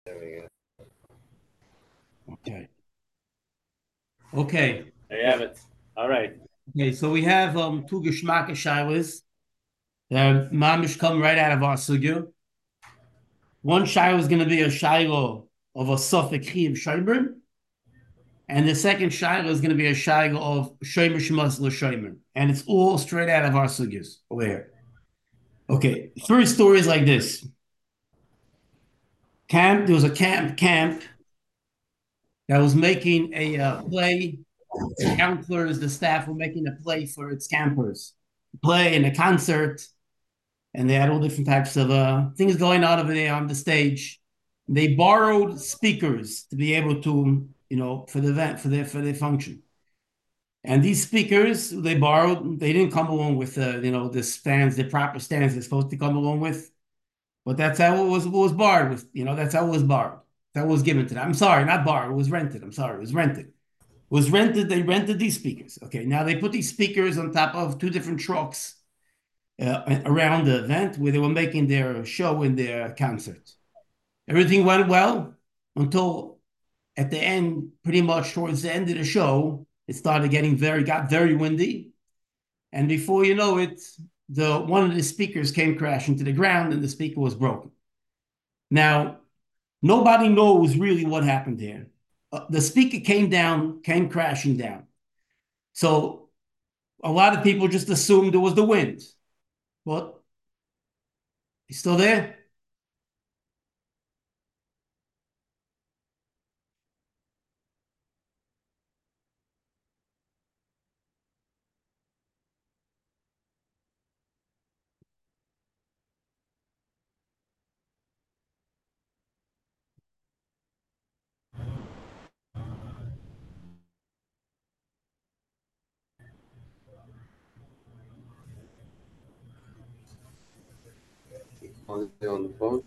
There we go. Okay. Okay. There you have it. All right. Okay. So we have two Geschmack shilas. Mamish come right out of our sugya. One shiloh is going to be a shiloh of a Suffolk Chiv Shomer, and the second shiloh is going to be a shiloh of Shomer Shmas L'Shomer. And it's all straight out of our sugyas over here. Okay. First story is like this. There was a camp that was making a play. The counselors, the staff were making a play for its campers, play and a concert, and they had all different types of things going on over there on the stage. They borrowed speakers to be able to, for the event, for their function. And these speakers they borrowed, they didn't come along with the stands, the proper stands they're supposed to come along with. But that's how it was borrowed with. That's how it was borrowed. That was given to them. I'm sorry, not borrowed. It was rented. I'm sorry, it was rented. It was rented. They rented these speakers. Okay, now they put these speakers on top of two different trucks around the event where they were making their show and their concert. Everything went well until at the end, pretty much towards the end of the show, it started got very windy, and before you know it, the one of the speakers came crashing to the ground, and the speaker was broken. Now, nobody knows really what happened here. The speaker came crashing down. So a lot of people just assumed it was the wind. But he's still there. On the phone.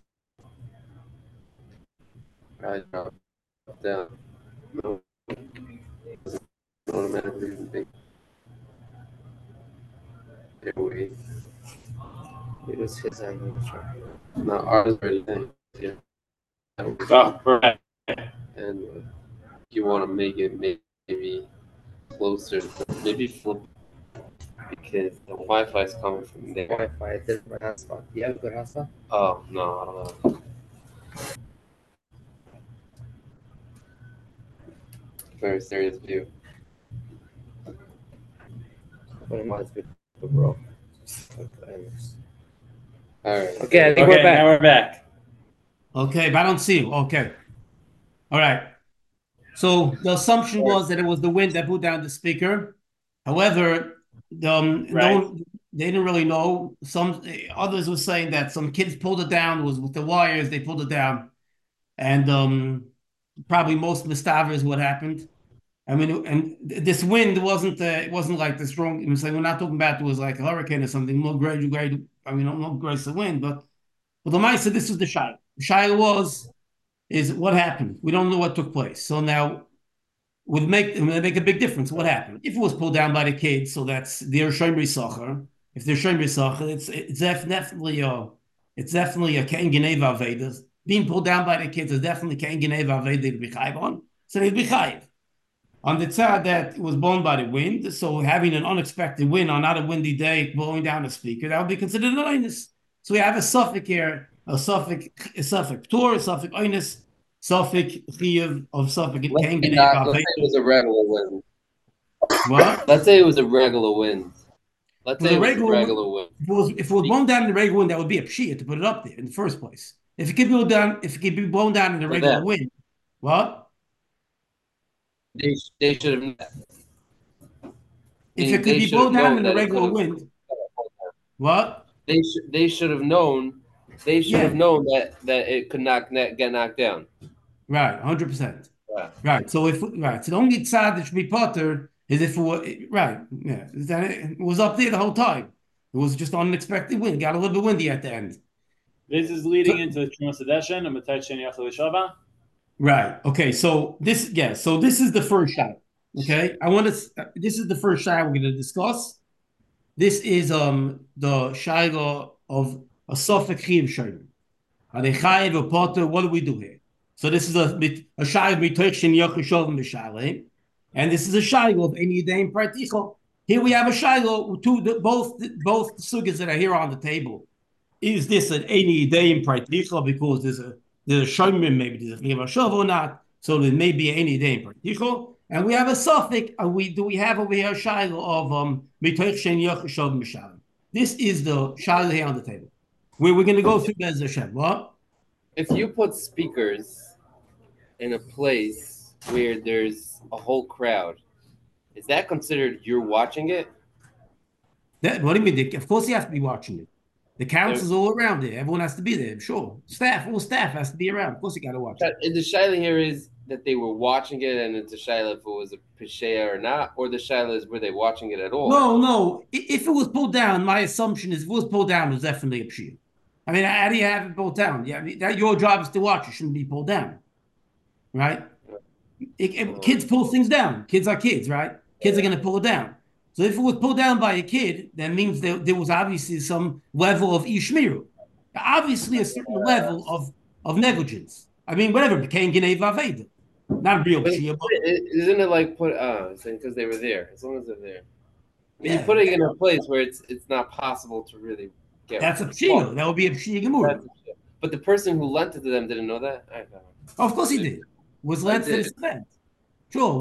I dropped down. No, automatically big. Airway. It was his angle. No, ours already done. Yeah. Oh, right. And you want to make it maybe closer, maybe flip because the Wi-Fi is coming from there. Wi-Fi, a different hotspot. Do you have a good hotspot? Oh no, I don't know. Very serious view. But it might be bro. All right. Okay, I think Okay, we're back. now we're back. Okay, but I don't see you. Okay. All right. So the assumption was that it was the wind that blew down the speaker. However, Right. they didn't really know. Some others were saying that some kids pulled it down. It was with the wires. They pulled it down, and probably most mistavers what happened. I mean, and this wind wasn't it wasn't like the strong. It was like we're not talking about it was like a hurricane or something more gradual. I mean, not grace of wind, but the Maya said this was the shayla. The shayla is what happened. We don't know what took place. So now would make a big difference. What happened? If it was pulled down by the kids, so that's their shomer sacher. If they're shomer sacher, it's definitely a ken geneva vedas. Being pulled down by the kids is definitely ken geneva veda to be chayiv on. So they'd be chayiv. On the tzad that it was blown by the wind, so having an unexpected wind on not a windy day blowing down a speaker, that would be considered an oinus. So we have a suffix here, a suffix tour, a suffix oinus, suffix chiyuv of suffix Let's ken say, geneva let's say it was a regular wind. what? Let's say it was a regular wind. Let's With say a it was a regular, regular wind. if it was blown down in the regular wind, that would be a pshia to put it up there in the first place. If it could be blown down in the For regular them, wind, what? they should have. If Meaning it could they be should have blown down in known the that it could regular have. wind, what? They should have known. They should Yeah, have known that it could not get knocked down. right, 100%. Yeah. Right. So the only tzad that should be potter is if it was right. Yeah, it was up there the whole time. It was just unexpected wind. Got a little bit windy at the end. This is leading So, into Trumas Sedeshin and Matai Sheni Yachal Shava. right. Okay. So this, yeah. So this is the first shot. Okay. I want to. This is the first shot we're going to discuss. This is the shayla of a Suffolk Chiv Shayla. Are they chayiv or potter? What do we do here? So this is a shayla mitoich shen yochishov mishaleh, and this is a shayla of any day in praticho. Here we have a shayla to both sugas that are here on the table. Is this an any day in praticho because there's a shomrim, maybe there's a chiyuv or not? So there may be any day in praticho. And we have a suffix. Do we have over here a shayla of mitoich shen yochishov mishaleh? This is the shayla here on the table. Where we're going to go through Bez Hashem. What? If you put speakers in a place where there's a whole crowd, is that considered you're watching it? What do you mean? Of course you have to be watching it. The council's all around there. Everyone has to be there, sure. All staff has to be around. Of course you got to watch it. The shayla here is that they were watching it, and it's a shayla if it was a peshea or not, or the shayla is were they watching it at all? No. If it was pulled down, my assumption is if it was pulled down, it was definitely a peshia. I mean, how do you have it pulled down? Yeah, I mean, your job is to watch. It shouldn't be pulled down, right? Kids pull things down. Kids are kids, right? Kids are going to pull it down. So if it was pulled down by a kid, that means there was obviously some level of ishmiru. Obviously, a certain level of negligence. I mean, whatever became Ginei Vaveda. Not real peshia. Isn't it like because they were there? As long as they're there, you're putting it in a place where it's not possible to really. That's a pshia. That would be a pshia gemur. But the person who lent it to them didn't know that? Of course he did. Was lent for this event. Sure.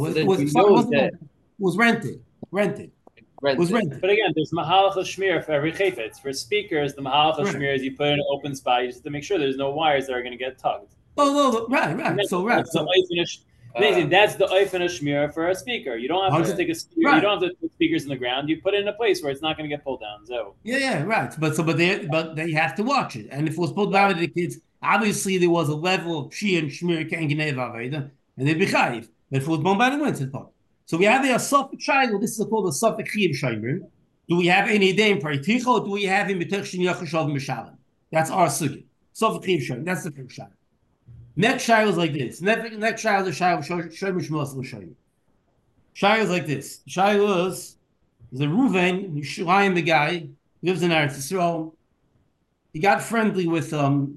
Was rented. Was rented. But again, there's mahalach shmir for every chayfetz. For speakers, the mahalach shmir is you put it in an open spot. You just have to make sure there's no wires that are going to get tugged. Oh, right. So right. That's the oifen shmir for a speaker. You don't have to stick a speaker. Right. You don't have to put speakers in the ground. You put it in a place where it's not going to get pulled down. So right. But they have to watch it. And if it was pulled down to the kids, obviously there was a level of pshia and shmir ken ginei vaveda, and they'd be chayiv. But if it was bombarded once, it's part. So we have a suffix shayla. This is called a suffix chiyuv shayrim. Do we have any day in praticha, or do we have in mitoich shen yochishov mishalem? That's our sugi. Suffix chiyuv shayrim. That's the first shayla. Next shayla is like this. Next shayla is shayla shayim shmos l'shayim. Shayla is like this. Shayla is a Reuven, Yishlayim, the guy lives in Eretz Yisrael. He got friendly with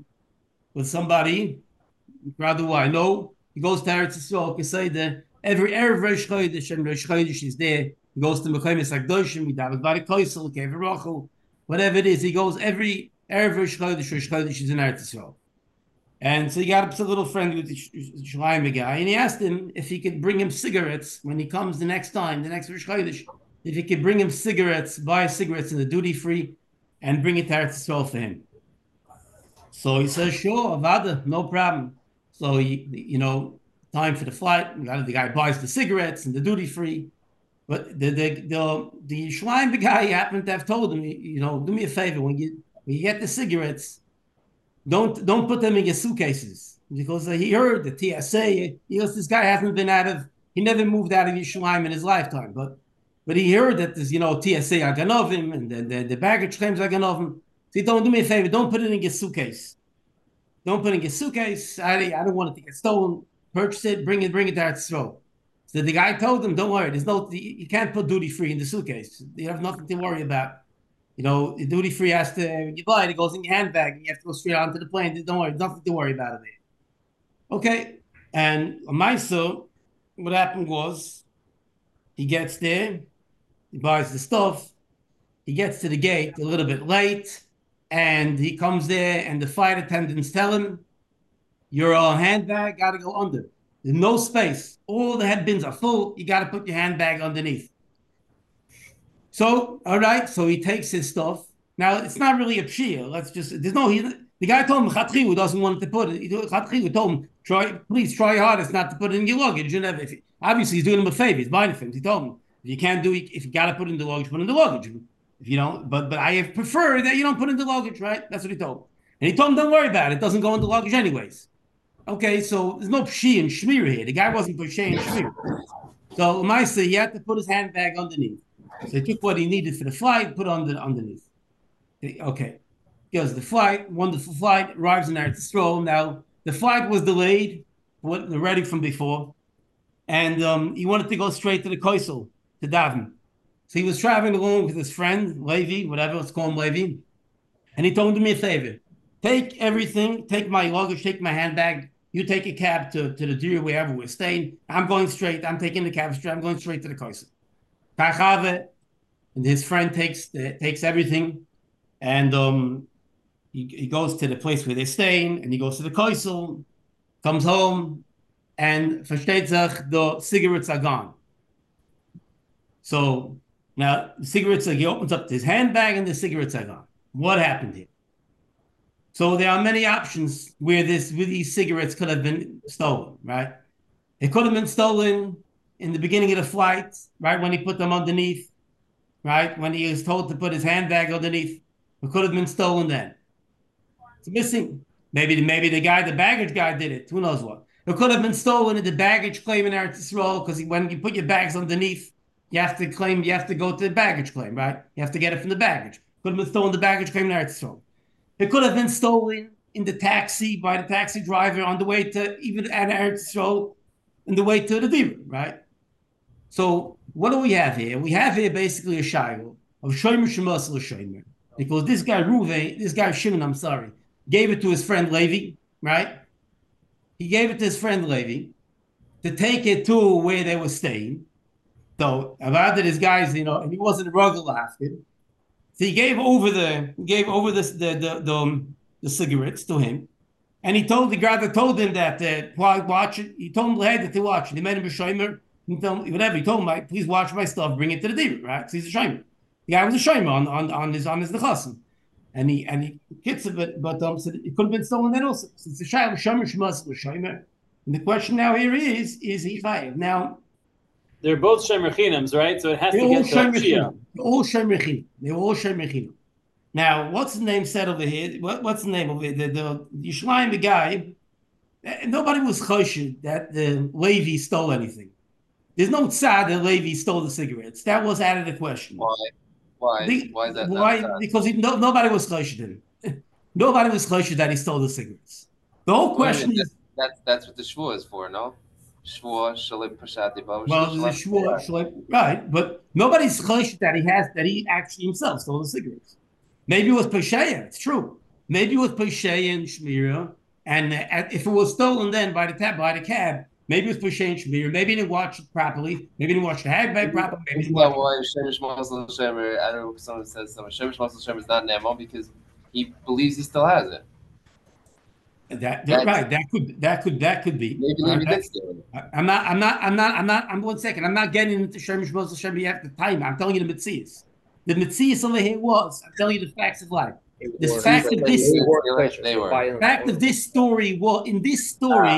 somebody, rather who I know. He goes to Eretz Yisrael. Can say that every Erev Rosh Chodesh and Rosh Chodesh is there. He goes to Mekoyim Sakdoshim, David Barik Koisel, Kever Rochel, whatever it is. He goes every Erev Rosh Chodesh is in Eretz Yisrael. And so he got a little friend with the Shulaim guy, and he asked him if he could bring him cigarettes when he comes the next Rosh Chodesh, if he could bring him cigarettes, buy cigarettes in the duty free, and bring it to Eretz Yisrael for him. So he says, sure, Avada, no problem. So time for the flight. The guy buys the cigarettes and the duty free. But the Shulaim guy happened to have told him, do me a favor, when you get the cigarettes, don't put them in your suitcases, because he heard the TSA. This guy he never moved out of Yerushalayim in his lifetime, but he heard that there's TSA are ganovim and the baggage claims are ganovim. So don't do me a favor, don't put it in your suitcase. Don't put it in your suitcase. I don't want it to get stolen. Purchase it, bring it to Eretz Yisrael. So the guy told him, don't worry, you can't put duty free in the suitcase. You have nothing to worry about. The duty free has to, when you buy it, it goes in your handbag and you have to go straight onto the plane. Don't worry, nothing to worry about it there. Okay. And Maisa, what happened was, he gets there, he buys the stuff, he gets to the gate a little bit late, and he comes there, and the flight attendants tell him, your handbag got to go under. There's no space. All the head bins are full. You got to put your handbag underneath. So, all right. So he takes his stuff. Now, it's not really a pshia. The guy told him, Chatchilu doesn't want to put it. Chatchilu told him, please try your hardest not to put it in your luggage. Obviously, he's doing him a favor. He's buying it for him. He told him, if you got to put it in the luggage, put it in the luggage. If you don't, but I prefer that you don't put it in the luggage, right? That's what he told him. And he told him, don't worry about it. It doesn't go in the luggage anyways. Okay, so there's no pshi and shmir here. The guy wasn't pshi and shmir. So Maisa, he had to put his handbag underneath. So he took what he needed for the flight, put underneath. Okay, goes the flight, wonderful flight, arrives in Eretz Yisrael. Now the flight was delayed, ready from before, and he wanted to go straight to the Koisel to daven. So he was traveling along with his friend Levi, whatever, let's call him Levi, and he told him, do me a favor. take everything, take my luggage, take my handbag. You take a cab to the deer wherever we're staying. I'm going straight. I'm taking the cab straight. I'm going straight to the Kaisel. Kachave, and his friend takes everything, and he goes to the place where they're staying, and he goes to the Kaisel, comes home, and versteht sich, the cigarettes are gone. So now the cigarettes he opens up his handbag, and the cigarettes are gone. What happened here? So there are many options where these cigarettes could have been stolen, right? It could have been stolen in the beginning of the flight, right? When he put them underneath, right? When he was told to put his handbag underneath, it could have been stolen then. It's missing. Maybe the baggage guy did it. Who knows what? It could have been stolen in the baggage claim in Eretz Yisrael, because when you put your bags underneath, you have to go to the baggage claim, right? You have to get it from the baggage. Could have been stolen in the baggage claim in Eretz Yisrael. It could have been stolen in the taxi by the taxi driver on the way to even at Eretz Yisrael, on the way to the Dibur, right? So what do we have here? We have here basically a shaylo of Shomer Shemasel Shomer, because this guy Shimon, gave it to his friend Levi, right? He gave it to his friend Levi to take it to where they were staying. So about this guy's, and he wasn't a ruggle after. So he gave over the cigarettes to him, and he told the guy that told him that watch it. He told him to watch it. He made him a shomer. He told him, please watch my stuff, bring it to the diva, right? So he's a shomer. The guy was a shomer on his nechasim, and he gets it, but so it could have been stolen then also. So it's a shomer shomer. And the question now here is he chayiv? Now they're both shomer chinims, right? So it has to get to Shia. They're all shomer chinim. They're all shomer chinim. Now, what's the name said over here? What's the name of it? The Yishmael, the guy. Nobody was choshed that the Levi stole anything. There's no tzad that Levi stole the cigarettes. That was out of the question. Why? Why is that? Why? Because nobody was choshed him. Nobody was choshed that he stole the cigarettes. The whole question is that's what the shvua is for, no? Shvua shalei pashati ba. Well, the shvua, right? But nobody's choshed that he actually himself stole the cigarettes. Maybe it was Pesheya, it's true. Maybe it was Pesheya and Shmira, and if it was stolen then by the cab, maybe it was Pesheya and Shmira. Maybe he didn't watch it properly. Maybe he didn't watch the handbag properly. Maybe Isn't that why Shemesh Masel Shemer? I don't know if someone says something. Shemesh Masel Shemer is not Nemo because he believes he still has it. Right. That could be. Maybe did steal it. I'm 1 second. I'm not getting into Shemesh Masel Shemer yet at the time. I'm telling you the Metzias. The Metzias over here was, I'm telling you the facts of life. The fact of this story was, in this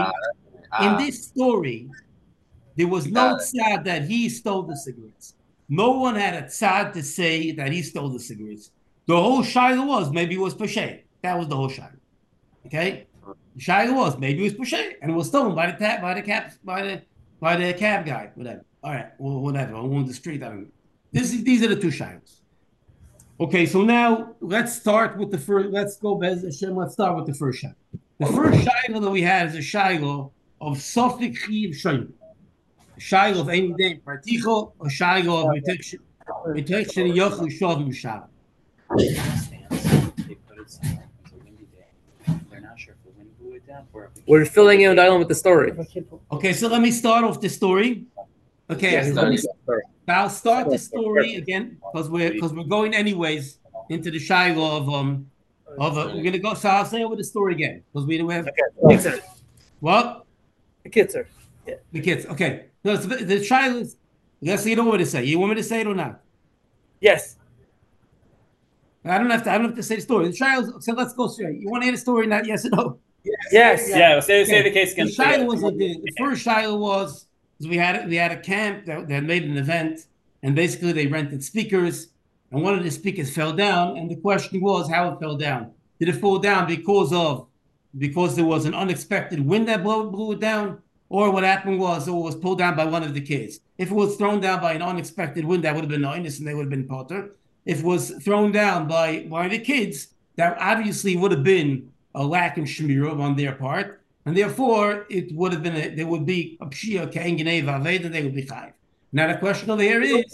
story, there was no tzad that he stole the cigarettes. No one had a tzad to say that he stole the cigarettes. The whole shayla was, maybe it was Peshay. That was the whole shayla. Okay? The shayla was, maybe it was Peshay, and it was stolen by the cab guy, whatever. All right, well, whatever. On the street, I don't know. These are the two shaylas. Okay, so now let's start with the first. Let's go, Bez Hashem. Let's start with the first shayla. The first shayla that we had is a shayla of Sofik Chiv Shomer. A shayla of any day particho, a shayla of protection yochel shov mishav. They put it somewhere. It's a windy day. They're not sure if the wind blew it down or if We're filling in with the story. Okay, so let me start off the story. Okay, I'll start the story again because we're going anyways into the shayla of we're gonna go. So I'll say over the story again because we don't have what the kids are. Yeah. The kids. Okay, no, the shayla is. Let's see. You don't want me to say. You want me to say it or not? Yes. I don't have to say the story. The shayla. So let's go straight. You want to hear the story? Not yes or no. Yes. Yeah. Say the case again. The shayla was the first shayla was. We had a camp that made an event, and basically they rented speakers, and one of the speakers fell down, and the question was how it fell down. Did it fall down because there was an unexpected wind that blew it down, or what happened was it was pulled down by one of the kids? If it was thrown down by an unexpected wind, that would have been nice, and they would have been potter. If it was thrown down by the kids, that obviously would have been a lack of shmirah on their part. And therefore, it would have been there would be a pshia kein gnei v'aved, and they would be chayiv. Now the question over here is,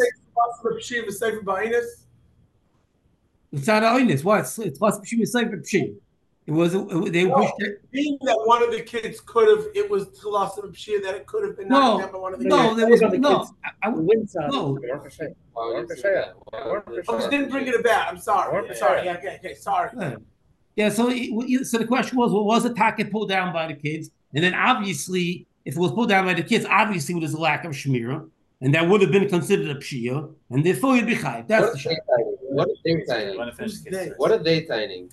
it's not oinus. What? It's plus pshia sefer pshia. It was they pushed it. Being that one of the kids could have, it was to loss of Pshia that it could have been knocked down by one of the No, kids. there was on the no. kids. Win side. No. Why would you say that? Oh, just didn't bring it about. I'm sorry. Sorry. Okay. Sorry. Yeah. So the question was, was the tacket pulled down by the kids? And then obviously, if it was pulled down by the kids, obviously there's a lack of shmira, and that would have been considered a pshia, and therefore you'd be chayiv. That's the shot. What are they signing? What are they signing?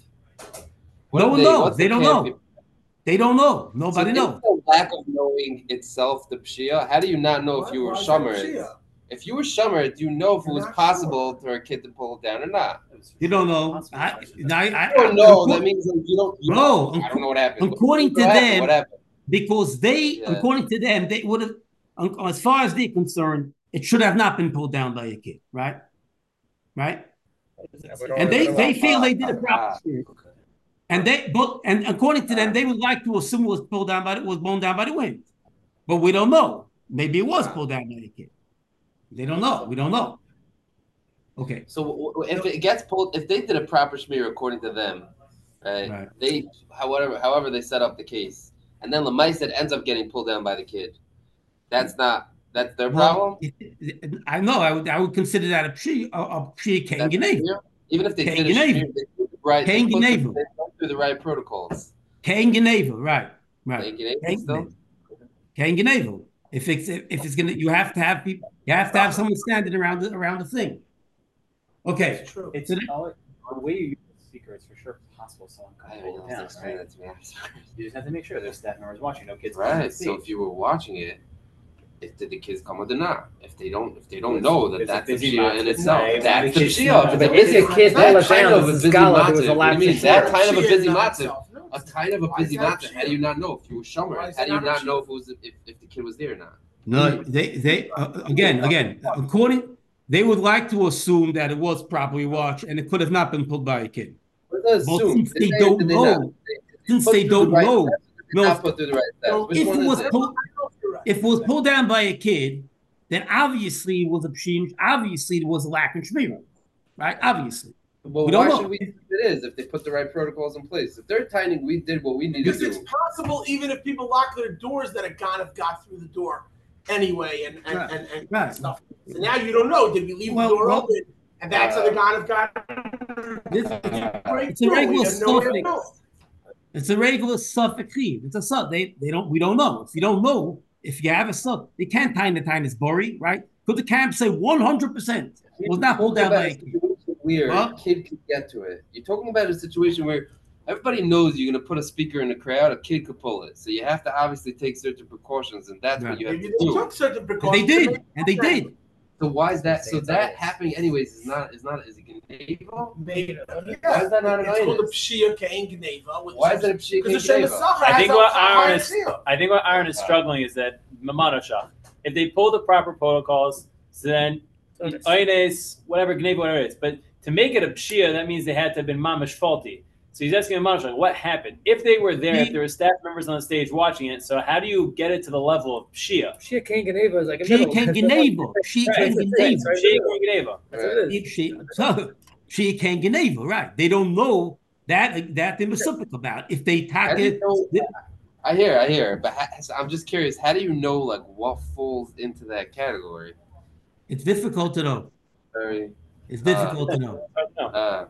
No one knows. They don't know. They don't know. Nobody knows. The lack of knowing itself the pshia. How do you not know if you were shomer? If you were shomer, do you know if it was possible for a kid to pull it down or not? You don't know. I don't know. That means you don't. No, I don't know what happened. According to them, what happened? Because according to them, they would have, as far as they're concerned, it should have not been pulled down by a kid, right? Right? And they feel they did it properly. And according to them, they would like to assume it was blown down by the wind. But we don't know. Maybe it was pulled down by a kid. They don't know. We don't know. Okay. So if it gets pulled, if they did a proper smear according to them, right? They however they set up the case, and then Lamaisa ends up getting pulled down by the kid. That's their problem. I know. I would consider that a pshi Kain Geneva. Even if they did it right, Kain Geneva. They went through the right protocols. Kain Geneva, right. Kain Geneva still. Kain Geneva. If it's gonna, you have to have people. You have to have someone standing around the thing. Okay. It's true. It's the way you use the speaker. It's for sure possible someone could pull it down. Right? You just have to make sure there's staff members watching. No kids. Right. So if you were watching it, did the kids come with or not? If they don't know that that's the Shia in itself, that's the Shia. But if a kid pull it down, it's a scholar who was allowed to that kind of a busy matzah. A kind of a busy matzah. How do you not know if you were shomer? How do you not know if it was if the kid was there or not? No, they again according. They would like to assume that it was properly watched and it could have not been pulled by a kid. But since they don't know, if it was pulled down by a kid, then obviously it was a pshin. Obviously, there was a lack of shmira, right? Obviously. Well, why should we think it is if they put the right protocols in place? If they're tightening, we did what we needed to do. Because it's possible, even if people lock their doors, that a ganav got through the door anyway and stuff. So now you don't know. Did we leave the door open? And that's how the ganav got. It's a regular suffix. It's a regular suffix. It's a suffix. We don't know. If you don't know, if you have a suffix, they can't tie the time is buri, right? Could the camp say 100% was not pulled down by a kid? Weird. A kid could get to it. You're talking about a situation where everybody knows you're going to put a speaker in the crowd. A kid could pull it, so you have to obviously take certain precautions, and that's what you have to do. They took certain precautions. They did. So why is that? So that happening anyways is it Gneva? Why is that not an It's called a Pshia Kain Gneva. Why is it a Pshia Kain Gneva? I think what Aaron is struggling is that Mamanoshach. If they pull the proper protocols, so then Oines, whatever Gneva, whatever it is, but to make it a Pshia, that means they had to have been mamash faulty. So he's asking Mamanoshach, what happened? If they were there, if there were staff members on the stage watching it, so how do you get it to the level of Pshia? Pshia Kain Geneva is like a Pshia Kain Geneva. Pshia Kain Geneva. Pshia Kain Geneva, right. They don't know that they're specific about. If they tack it. I hear. But I'm just curious, how do you know like what falls into that category? It's difficult to know. It's difficult to know.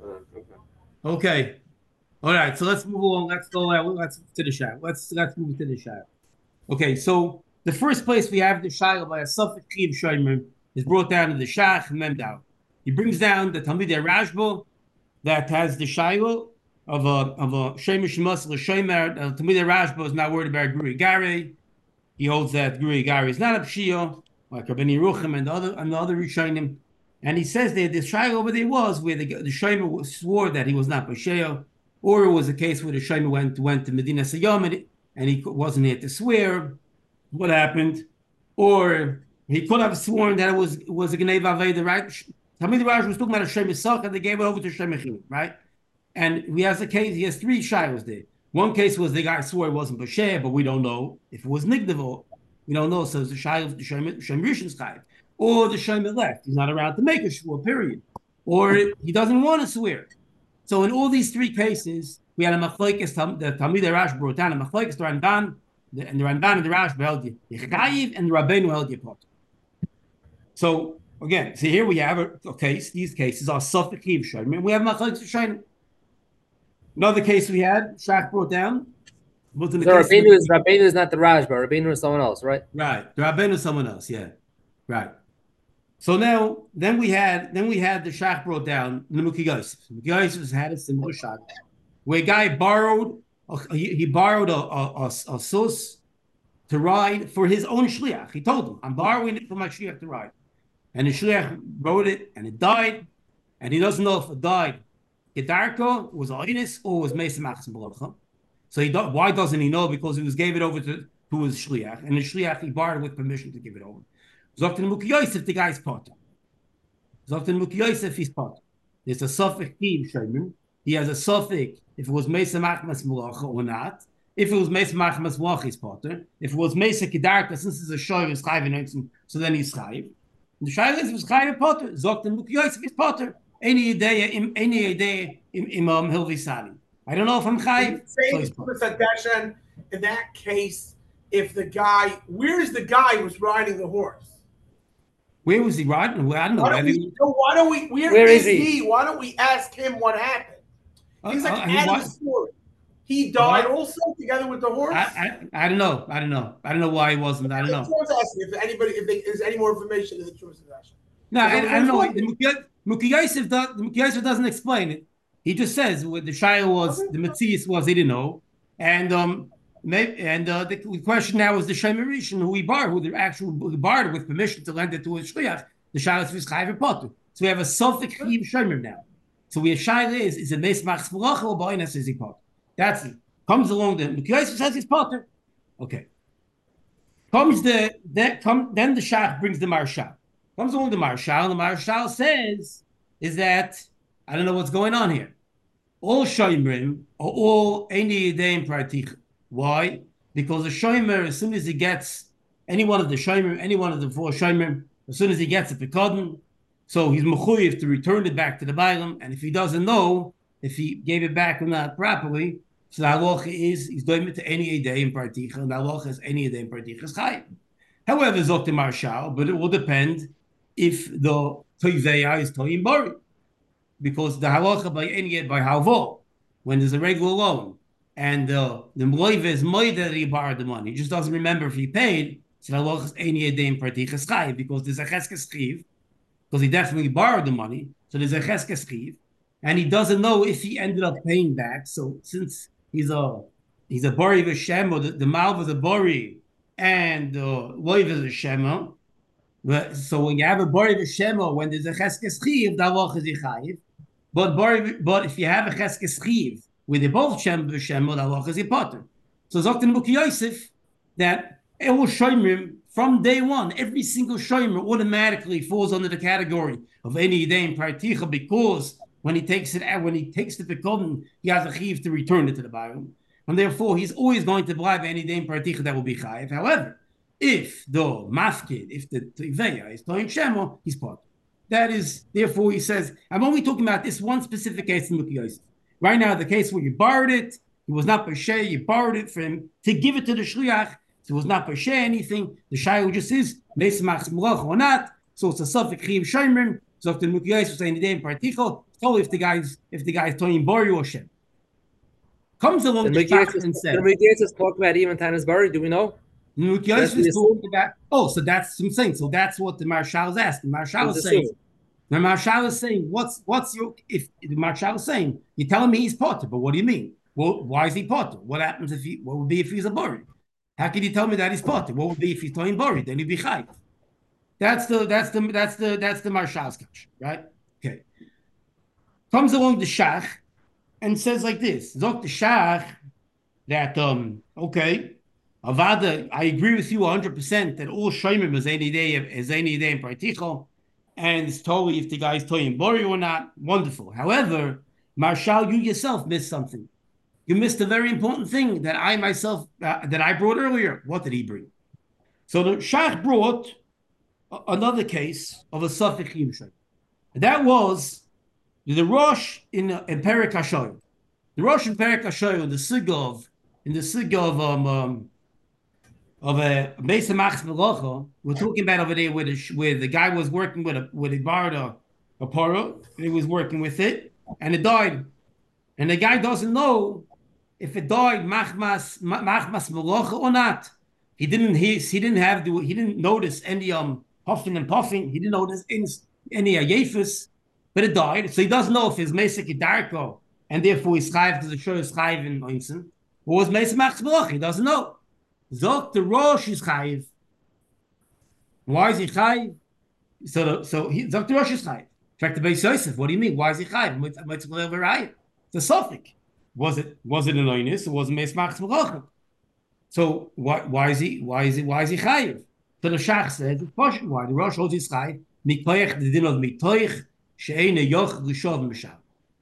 Okay. All right. So let's move on. Let's to the shah. Let's move to the shah. Okay. So the first place we have the shah by a suffix chiv shomer is brought down to the shah memdal. He brings down the Talmidei Rashba that has the shah of a shomer shemas l'shomer. Talmidei Rashba is not worried about Guri Gari. He holds that Guri Gari is not a pshia like Rabbi Yerucham and the other Rishonim. And he says that the shayla over there was where the shomer swore that he was not b'sheya, or it was a case where the shomer went to Medina Sayyam and he wasn't here to swear. What happened? Or he could have sworn that it was a Gnei Vaveda, right? Talmidei Rashba was talking about a shomer sach and they gave it over to shomer chilin, right? And he has three shaylas there. One case was the guy swore it wasn't b'sheya, but we don't know if it was nigdav. We don't know. So it's the shayla of the shomer rishon's chayv. Or the shomer left. He's not allowed to make a shvur, period. Or he doesn't want to swear. So in all these three cases, we had a machlokes. The Talmidei Rash brought down a machlokes. The Ramban and the Ramban and the Rash held you chayiv, and the Rabbeinu held you potter. So again, see here we have a case. These cases are safek chiv shomer. We have machlokes shomer. Another case we had Shach brought down. So Rabbeinu is not the Raj, but Rabbeinu is someone else, right? Right. The Rabbeinu is someone else, yeah. Right. So now, then we had the Shach brought down the Muki Yosef. Muki Yosef had a similar Shach, where a guy borrowed a sus to ride for his own shliach. He told him, "I'm borrowing it for my shliach to ride," and the shliach rode it, and it died, and he doesn't know if it died Gedarko was Oinis or was Mesa Machsim B'Locha. So why doesn't he know? Because he gave it over to his shliach, and the shliach he borrowed with permission to give it over. Zogt in Muki Yosef, the guy's potter. Zogt in Muki Yosef, he's potter. There's a suffix team shaymin. He has a suffix if it was Mesa Machmas Melacha or not. If it was Mesa Machmas Melacha, he's potter. If it was Mesa Kedarka, since it's a shoy, he's chayv, so then he's chayv. The shayla is was chayv potter. Zogt in Muki Yosef, he's potter. Any idea in Hilvi Sali. I don't know if I'm chayv. In that case, if the guy, where's the guy who was riding the horse? Where was he riding? I don't know. Where is he? Why don't we ask him what happened? He's like adding the story. He died also together with the horse. I don't know. I don't know why he wasn't. I don't know. If there's any more information in the truth of that. No, I don't know. Muki Yosef doesn't explain it. He just says what the shayla was, the Metzias was, he didn't know, and the question now is the Shemerish who he borrowed, who borrowed with permission to lend it to his shliach. The shayla is chayv potter. So we have a suffix chiv shemer now. So we have shayla is a mes machs melacha or ba'inus is he potter. That's it. Comes along the Muki Yosef says he's potter. Okay. Then the shach brings the marshal. Comes along the marshal, and the marshal says is that I don't know what's going on here. All shoymrim are all any yedayim partich. Why? Because the shoymer, as soon as he gets any one of the four shoymrim, as soon as he gets a pekadon, so he's mechuyev to return it back to the bailam, and if he doesn't know if he gave it back or not properly, so the halacha is he's doing it to any yedayim partich, and the halacha is any yedayim partich is chayim. However, zok the marshal, but it will depend if the toiveya is toyim bari. Because the halacha by halvo, when there's a regular loan, and the mloive is moed that he borrowed the money, he just doesn't remember if he paid. So the halacha is any yedayim partichas chayv, because there's a cheskes chiv, because he definitely borrowed the money. So there's a cheskes chiv, and he doesn't know if he ended up paying back. So since he's a bari v'shem, or the malv is a bari, and the loiv is a shema. So when you have a bari v'shema, when there's a cheskes chiv, the halacha is yichayiv. But if you have a cheskes chiv with the both shem v'shema, the halacha is yipoter. So Zokt in Muki Yosef that all shoymrim from day one, every single shoymer automatically falls under the category of any yedayim particha, because when he takes the pekadon, he has a chiv to return it to the bayim, and therefore he's always going to blind any yedayim particha that will be chayiv. However, if the mafkid, if the tiveya is toin shemo, he's part. That is, therefore, he says, I'm only talking about this one specific case in Muki Yosef. Right now, the case where you borrowed it, it was not pashay, you borrowed it for him to give it to the shliach, so it was not pashay anything. The shayla just is, mes machs melach or not, so it's a suffix chiv shayrim, so if the Muki Yosef saying the day in particular, so if the guy's toin bori or shem. Comes along the shach and says, the Muki Yosef talk about even Tanis bari, do we know? Muki Yosef is talking about. So that's what I'm saying. So that's what the marshal is asking. Marshal is saying. The marshal is saying, what's your? If the marshal is saying, you're telling me he's potter, but what do you mean? Well, why is he potter? What happens if he? What would be if he's a bari? How can you tell me that he's potter? What would be if he's toing bari? Then he'd be chayv. That's the marshal's question, right? Okay. Comes along the shach and says like this: Zok the shach that okay. Avada, I agree with you 100% that all shoymim is any day in partichol, and it's totally if the guy's toying bori or not. Wonderful. However, Marshal, you yourself missed something. You missed a very important thing that I myself that I brought earlier. What did he bring? So the Shach brought another case of a suffix yimshay. That was the Rosh in Perik HaShoyim. The Rosh in Perik Hashoy in the sig of a Mesa Machs Melacha, we're talking about over there where the guy was working with he borrowed a poro, and he was working with it, and it died. And the guy doesn't know if it died machmas Melacha or not. He didn't notice any huffing and puffing. He didn't notice any ayefus, but it died. So he doesn't know if it's Mesa Kedarko, and therefore he's chayiv because the show is chayiv in Oinsen, or was Mesa Machs Melacha. He doesn't know. Zok the Rosh is chayiv. Why is he chayiv? So he Zok the Rosh is chayiv. In fact, the Beis Yosef, what do you mean? Why is he chayiv? It's a suffix. Was it an oinus? Or was it Meismachs Melacha? So why is he chayiv? So the Shach says it's question why the Rosh holds his chayiv. Mikoich the din of mitoich she'ein yoch l'shov mishal.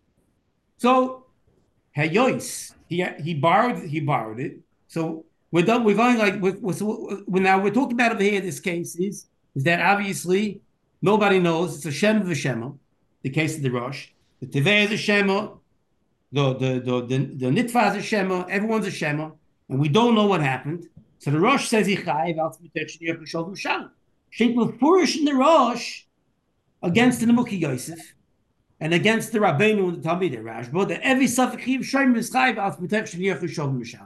So Hayois he borrowed it. So we're done. We're going like now we're talking about over here. This case is that obviously nobody knows. It's a Shem v'Shema, the case of the Rosh. The Tevei is a Shema. The Nitva is a Shema. Everyone's a Shema, and we don't know what happened. So the Rosh says he chayiv al tzmitech shniyach l'shov mishal. Sheikh Mefurish in the Rosh against the Nemuki Yosef and against the Rabbeinu and the Talmidei Rashba that every suffix Shem is chayiv al tzmitech shniyach l'shov mishal.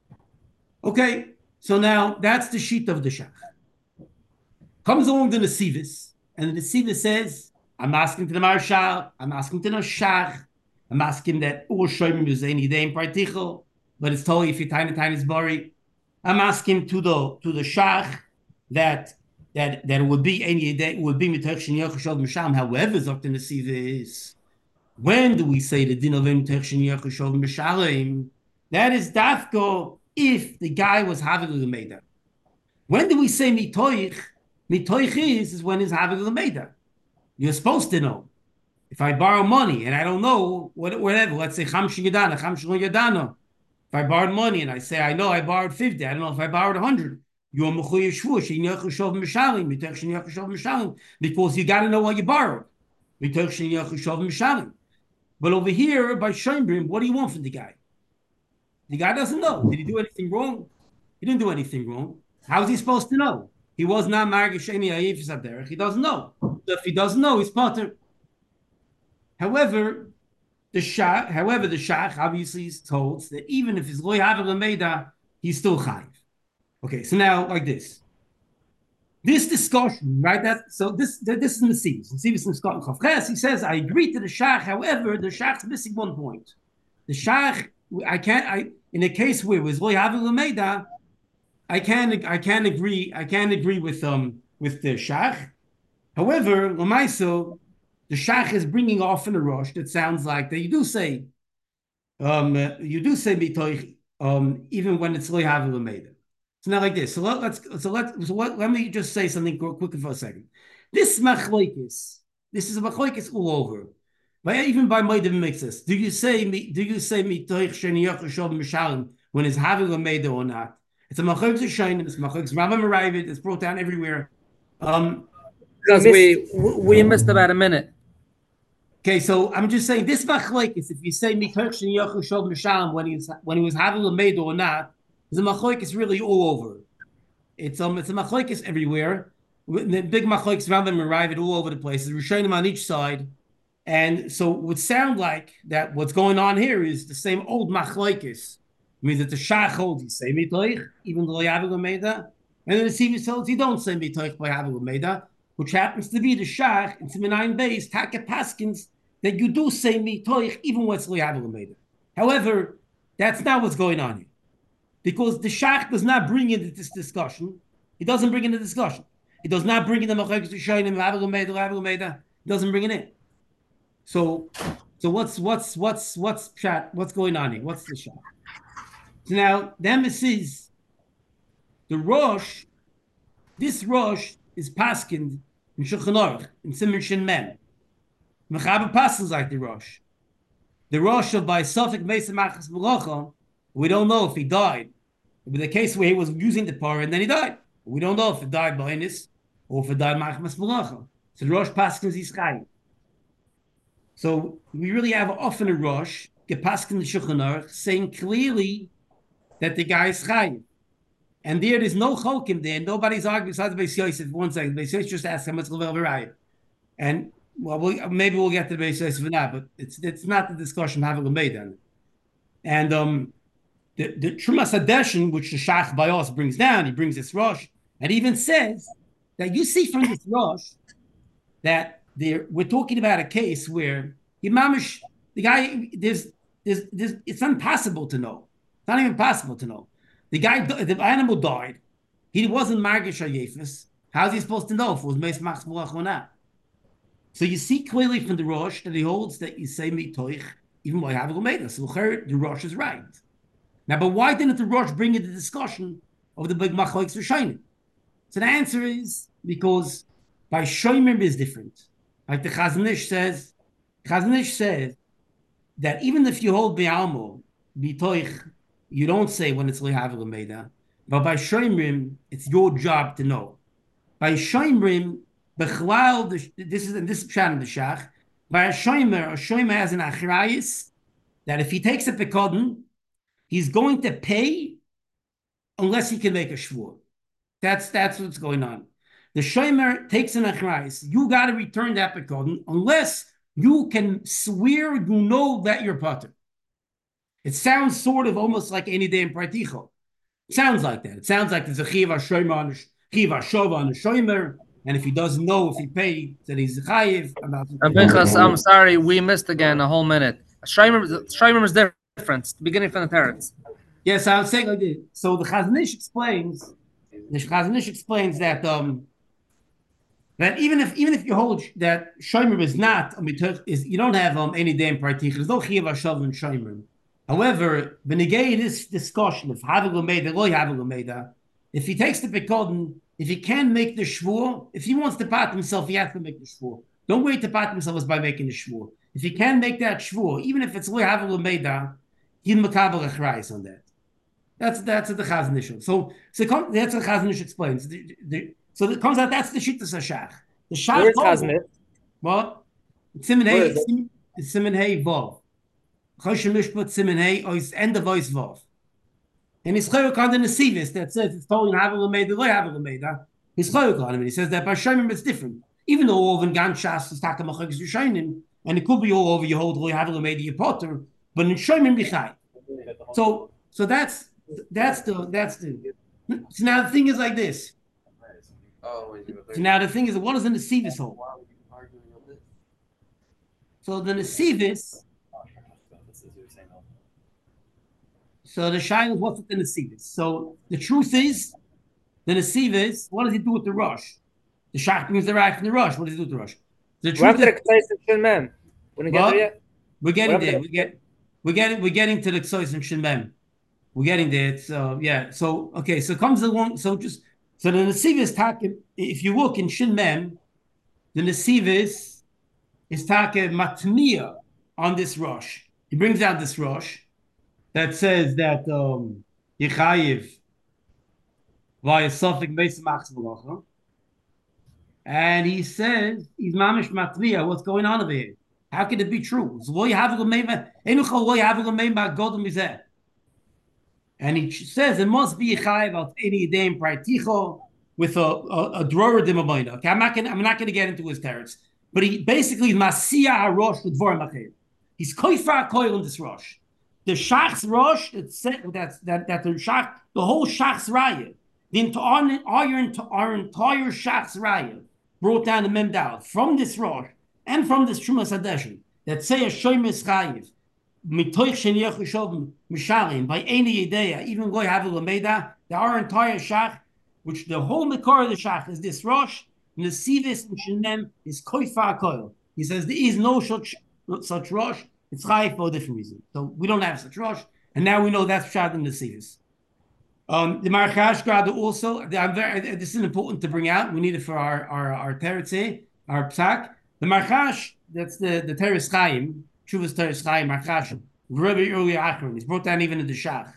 Okay, so now that's the sheet of the Shach. Comes along the Nesivis, and the Nesivis says, I'm asking to the Marshal, I'm asking to the Shach, I'm asking that all Shoymim is any day in particular, but it's totally if you're tiny is buried. I'm asking to the Shach that it would be any day, it would be Mitoch Shniyach Shov Misham. However, Zok the Nesivis, when do we say the din of Mitoch Shniyach Shov Mishalim? That is Dafko. If the guy was having a Lemeda. When do we say mitoich? Mitoich is when he's having a Lemeda. You're supposed to know. If I borrow money and I don't know, whatever, let's say Chamshin Yadana. If I borrowed money and I say, I know I borrowed 50, I don't know if I borrowed 100. You're Mechuyev Shvush, Yinyach Shov Mishalim, Mitoich Shinyach Shov Mishalim, because you got to know what you borrowed. Mitoich Shinyach Shov Mishalim. But over here, by Shombrim, what do you want from the guy? The guy doesn't know. Did he do anything wrong? He didn't do anything wrong. How is he supposed to know? He was not Margish any Ayefis Aderech. He doesn't know. So if he doesn't know, he's potter. However, the Shach obviously holds that even if he's Loy Havel Lameda, he's still chayiv. Okay, so now like this. This discussion, right? This is in the Sivus. In Sivus in Scott Chavches, he says, I agree to the Shach. However, the Shach's missing one point. The Shach, in a case where it was Loy Havel Lameda, I can't agree with the Shach. However, Lamaiso, the Shach is bringing off in a rush that sounds like that you do say mitoich even when it's Loy Havel Lameda. So now like this. So let me just say something quickly for a second. This is a machlokes all over. Even by Moedim mixes. Do you say mitoich sheniyach shov mishalim when it's Havel Lameda or not? It's a machlokes shaynim. It's machlokes Rambam Merayvit. It's brought down everywhere. Because we missed about a minute. Okay, so I'm just saying this machlokes. If you say mitoich sheniyach shov mishalim when he was Havel Lameda or not, the machlokes really all over. It's a machlokes everywhere. The big machlokes Rambam Merayvit all over the place. There's Rishonim on each side. And so it would sound like that what's going on here is the same old machlokes. Means that the Shach holds you say mitoich, even though Havel Lameda, and then the Sivus holds you don't say mitoich by Havel Lameda, which happens to be the Shach in Simenayin Beis Taka Paskins that you do say mitoich even when it's Havel Lameda. However, that's not what's going on here, because the Shach does not bring into this discussion. He doesn't bring in the discussion. He does not bring in the machlokes Rishonim Havel Lameda. He doesn't bring it in. So what's pshat? What's going on here? What's the Shach? So now the emphasis, the Rosh, this Rosh is paskind in Shulchan Aruch in Siman Shin Mem. Mechaber passes like the Rosh. The Rosh of by Sofik Mesa Machas Melacha, we don't know if he died. It was the case where he was using the power and then he died. We don't know if it died by Innis or if it died Machmas Melacha. So the Rosh paskins is chayiv. So we really have often a Rosh gepasst in the Shulchan Aruch, saying clearly that the guy is chayiv. And there's no chokim there. Nobody's arguing besides Beis Yosef. 1 second. Beis Yosef just asked how much level v'rayim. And maybe we'll get to the Beis Yosef now, but it's not the discussion having made on it. And the Trumas Hadeshin, which the Shach Bayos brings down, he brings this Rosh, and even says that you see from this Rosh that we're talking about a case where the guy, it's impossible to know. It's not even possible to know. The animal died. He wasn't Margish Hayefis. How's he supposed to know if it was Meis Machzbuach or not? So you see clearly from the Rosh that he holds that you say Mitoich, even by Havil Meda. So the Rosh is right. Now, but why didn't the Rosh bring in the discussion of the big Machoiks Rishonim? So the answer is because by Shoimim is different. Like the Chazon Ish says that even if you hold Be'almo, Mitoich, you don't say when it's Lehavil Meda. But by Shoimim, it's your job to know. By Shoimim, Bechlal, this is Pshat in the Shach. By a Shoimer has an Achrayis that if he takes a Pekodin, he's going to pay unless he can make a Shvur. That's what's going on. The Shoimer takes an Achrayis. You got to return that Pekodin unless you can swear you know that you're Pater. It sounds sort of almost like any day in Praticho. It sounds like that. It sounds like there's a Chiv HaShoimer, Chiv HaShova on the Shoimer. And if he doesn't know if he paid, then he's chayiv. I'm sorry, we missed again a whole minute. Shreimer is different. It's the beginning from the parents. Yes, I was saying like this. So the Chazon Ish explains that that even if you hold that Shomer is not you don't have any damn partich. There's no chiyav hashav in Shomer. However, benegay this discussion of having l'meida, loy having l'meida, if he takes the pekodin, if he can make the shvur, if he wants to pat himself, he has to make the shvur. Don't wait to pat himself by making the shvur. If he can make that shvur, even if it's loy having l'meida, he'd makabel achrayis on that. That's what the Chazon Ish. So that's what Chazon Ish explains. So it comes out that's the shittas hashach. The shach. Where's Chazon Ish? What? Siman Hey. It's Siman Hey Vav. Choshen Mishpat Siman Hey. Or it's end of voice Vav. And it's chayuk on the Nesivis that says it's told in Havel Lameda, lo Havel Lameda. He's chayuk on him, and he says that by Shomim it's different. Even though all of in Gan Shas is Taka Machag Yishayim, and it could be all over your hold lo Havel Lameda your Potter, but in Shomim Bichai. So that's the. So now the thing is like this. So now the thing is, what does the Nesivis hold? So the Nesivis. So the Shaila is what's with the Nesivis. So the truth is, the Nesivis, what does he do with the Rosh? The Shach brings the right from the Rosh. What does he do with the Rosh? The truth is, we're getting there. We're getting to the Ksois and Shin Mem. We're getting there. So yeah. So okay. So comes the one. So the Nesivis talking. If you look in Shin Mem, the Nesivis is talking matmiya on this Rosh. He brings out this Rosh that says that Yechayiv via Suffolk Mesa Machzbalacha, and he says he's mamish matmiya. What's going on over here? How can it be true? And he says it must be Yechayiv al any day in Praiticho with a drawer dimabayna. Okay, I'm not going to get into his terrors, but he basically Masiya Harosh with Dvorim Acher. He's koifa koil in this Rosh. The Shach's Rosh, that the Shach, the whole Shach's Raya, our entire Shach's Raya brought down the Memdal from this Rosh and from this Trumas Hadeshin that say a Shoymes Chayiv, Mitoich Sheniach Yishov Mishalim, by any idea, even Goy Havel Lameda, our entire Shach, which the whole Mekor of the Shach is this Rosh, and the Sivis and Shenem is Koifa Koil. He says there is no such Rosh. It's Chayiv for a different reason. So we don't have such Rosh, and now we know that's Pshat in the Sivis. The Marchash Grada also, this is important to bring out. We need it for our Teretze, our Psak. The Marchash, that's the Teres Chaim, Shuvas Teres Chaim, Marchash, very early Achron. He's brought down even in the Shach.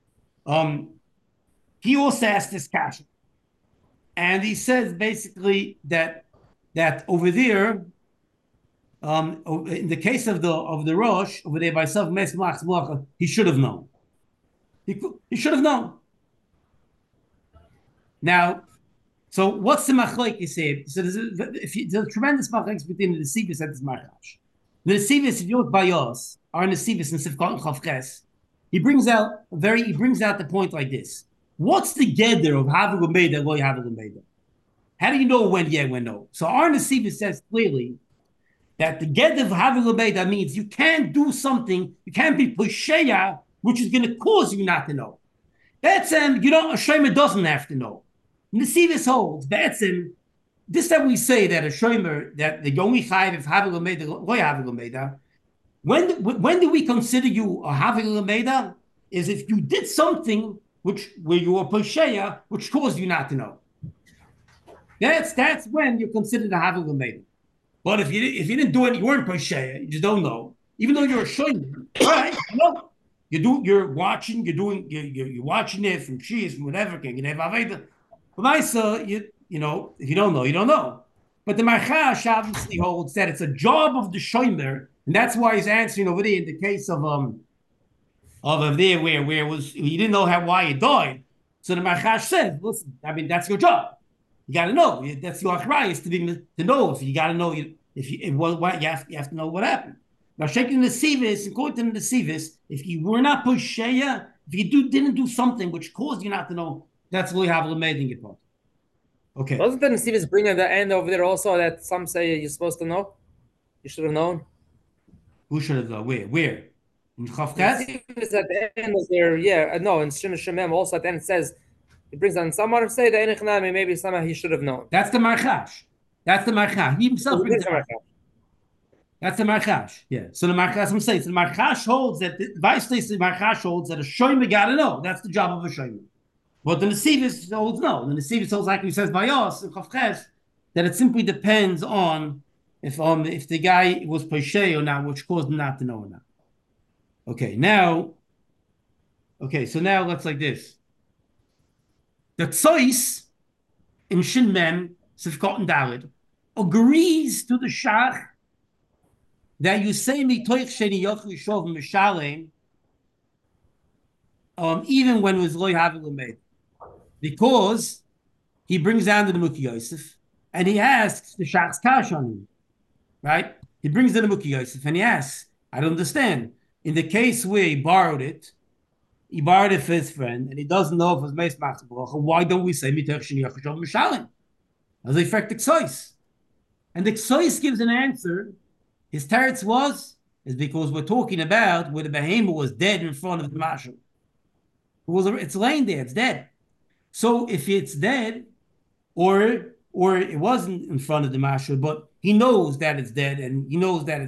He also asked this question, and he says basically that over there, In the case of the Rosh over there by self he should have known. He should have known. Now, so what's the machlokes here? So there's a tremendous machlokes between the Nesivis and the Marchash. The Nesivis, if you look by us, our Nesivis in Sifkot and Chavches, he brings out the point like this. What's the gather of Havil Meida, Loy Havil Meida? How do you know when yeah, when no? So our Nesivis says clearly that the gather of Havil Meida means you can't do something, you can't be pusheya, which is going to cause you not to know. That's a shomer doesn't have to know. Nesivis holds this that we say that a shomer that the only chayiv if Havil Meida, Loy Havil Meida. When do we consider you a Havil Meida? Is if you did something where you were posheya, which caused you not to know. That's when you're considered a Havil Meida. But if you didn't do it, you weren't posheya, you just don't know. Even though you're a shomer, all right, no. You're watching, you're watching it from cheese, from whatever. But Maisa, you know, if you don't know, you don't know. But the Marchash obviously holds that it's a job of the shomer. And that's why he's answering over there in the case of there where it was he didn't know why he died. So the Marchash said, listen, I mean that's your job. You got to know. That's your achrayus to know. If you got to know you have to know what happened. Now shaking the Nesivis, according to the Nesivis, if you were not posheya, if you didn't do something which caused you not to know, that's what you have made in your. Okay. Doesn't the Nesivis bring at the end over there also that some say you're supposed to know? You should have known. Who should have known? Where? In Chavkas? Is at the end of there, in Shem Shemem also at the end it says, it brings on some other say that maybe somehow he should have known. That's the Marchash. He himself brings the Marchash. That's the Marchash. Yeah. So the Marchash, I'm saying, so the Marchash holds that the Marchash holds that a shomer got to know. That's the job of a shomer. But the Nesivis holds no. The Nesivis holds, like he says by us in Chavches, that it simply depends on if the guy was poshay or not, which caused him not to know or not. So now let's like this. The Tzois in Shin Mem, Sifkot and Daled, agrees to the Shach that you say mitoich sheni yochli shov mishalem, even when it was loy havil made, because he brings down to the Mukhi Yosef and he asks the Shach's kash on him. Right? He brings in the Mukhi Yosef and he asks, I don't understand. In the case where he borrowed it for his friend and he doesn't know if it was Meis Machzor Bracha, why don't we say Mitoch Sheni Yachashov Mishalim? As a fact, the Ksois. And the Ksois gives an answer. His teretz is because we're talking about where the behemoth was dead in front of the marshal. It's laying there, it's dead. So if it's dead, or it wasn't in front of the marshal, but he knows that it's dead, and he knows that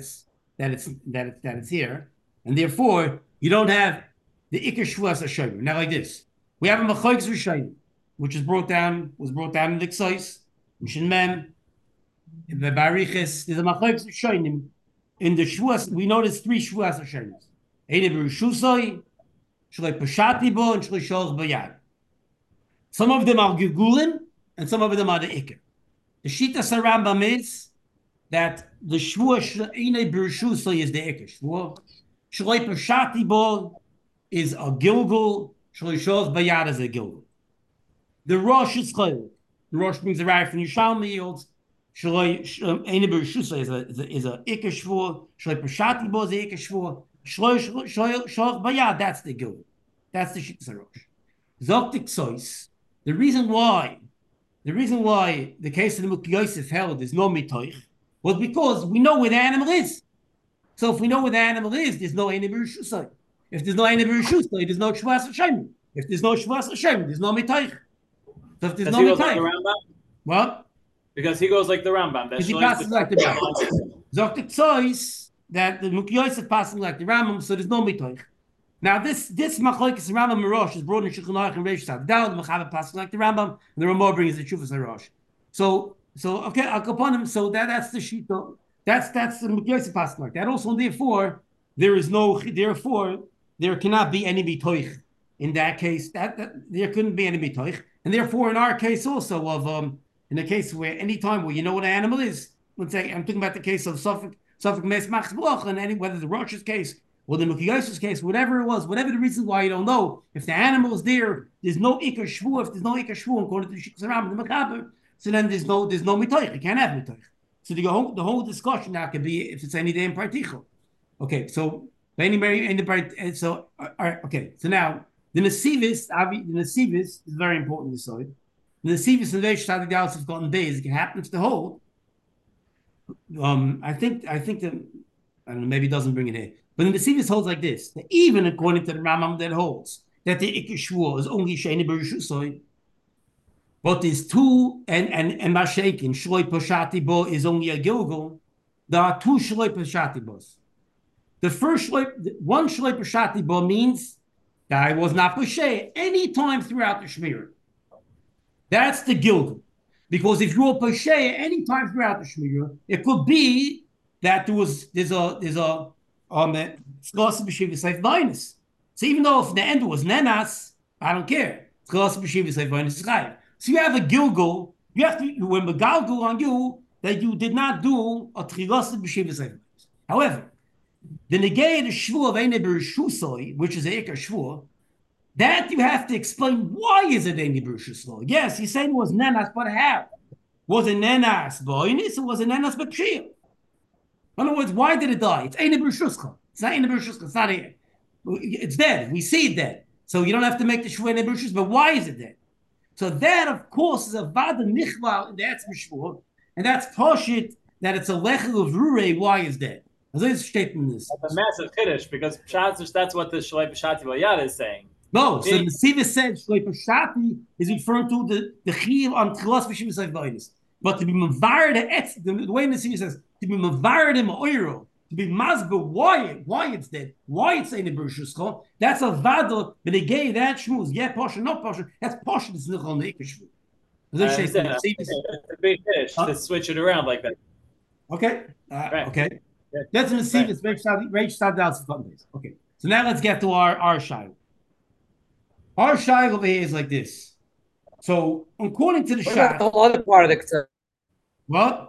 it's here, and therefore you don't have the Iker Shvuas Hashem. Now, like this, we have a Machoik's Rishayim, which was brought down in the Ksois, in Shin Mem, in the Bariches. There's a Machoik's Rishayim in the Shvuas. We know there's 3 Shvuas Hashem. Eine Berushusoi, Shloi Pashati Bo, and Shloi Sholch Bayad. Some of them are Gilgulim, and some of them are the Iker. The Shita Sarambam is that the Shvua Eine Berushusoi is the Iker. Shvua Shloi Pashati Bo is a Gilgul, Shloi Sholch Bayad is a Gilgul. The Rosh is Chayil. The Rosh brings a rag from Yishalmi yields. Eine Berushusoi is a Iker Shvua. Shloi Pashati Bo is the Iker Shvua. Sholch Bayad, that's the Gilgul. That's the Shita Rosh. Zoktik Sois. The reason why the case of the Mukhi Yosef held is no mitoich was because we know where the animal is. So if we know where the animal is, there's no Eine Berushusoi. If there's no Eine Berushusoi, there's no Shvuas Hashem. If there's no Shvuas Hashem, there's no mitoich. So if there's no mitoich, like what? Because he goes like the Rambam. Because he passes like the Rambam. Zoktik Sois that the Mukhi Yosef passing like the Rambam, so there's no mitoich. Now this machlokes Rambam Merosh is brought in Shulchan Aruch and Reish Tav. Down the Mechaber passing like the Rambam, and the Ramah brings the Shuvas Harosh. So okay, I'll go upon him. So that's the shita. That's the Mukhi Yosef passing like that. Also, therefore, there cannot be any mitoich in that case. That there couldn't be any mitoich, and therefore in our case also of in the case where any time where you know what an animal is. Let's say I'm talking about the case of Suffolk Suffolk Mes Machzblach, and whether the Rosh's case or the Mukiyos's case, whatever it was, whatever the reason why you don't know, if the animal is there, there's no Ikar Shvu. If there's no Ikar Shvu, according to the Shikos Rambam, the Mechaber, so then there's no mitoich. You can't have mitoich. So the whole discussion now could be if it's any day in partichel. Okay, so so okay, so now the Nesivis is very important to decide. The Nesivis and the Reish Tzadik Daled have gotten days. It happens to hold. I think that I don't know, maybe it doesn't bring it here. But the Nesivis holds like this: that even according to the Rambam that holds that the Ikar Shvuah is only Sheini B'Rishusoi. But there's two, and Mashakin, Shloi Pashati Bo is only a Gilgal. There are two Shloi Pashati Bos. The first one Shloi Pashati Bo means that I was not Pashay any time throughout the Shmir. That's the Gilgal. Because if you're Pashay any time throughout the Shmir, it could be that there's a so even though if the end was Nenas, I don't care. So you have a Gilgal, you have to, when Megalgal on you, that you did not do a Tchilas B'Shivas Eiv. However, the Negei the Shvuah of Eine B'Rishusoi, which is a Ikar Shvuah, that you have to explain why is it Eine B'Rishusoi. Yes, he's saying it was Nenas, but how? Was it Nenas B'Oinis or was it Nenas B'Pshir? In other words, why did it die? It's Eine B'Rishuscha. It's not Eine B'Rishuscha. It's not here. It's dead. We see it dead. So you don't have to make the Shvuah Eine B'Rishuscha, but why is it dead? So that, of course, is a vada nichval in the Etzem Shvuah, and that's poshit that it's a lechel of rurei. Why is that? As I statement this. That's a massive kiddush because that's what the Shloi Pashati Vayad is saying. No, so the Siva said Shloi Pashati is referring to the chiyuv on Tchilas B'Shivas Eiv. But to be mavar the way the Siva says to be mavar them oiro, to be mazbe why it's dead, why it's in the B'Rishuscha, that's a vada, but they gave that shmuz, yeah, posher, not posher, that's posher, it's not on the Ikar Shvu. That's a big fish to switch it around like that. Okay, right. Okay. Yeah. That's in the Sivis, Reish Tzadik Daled. Okay, so now let's get to our shayla. Our shayla over here is like this. So, according to the shayla, the whole other part of the Ktsa? What?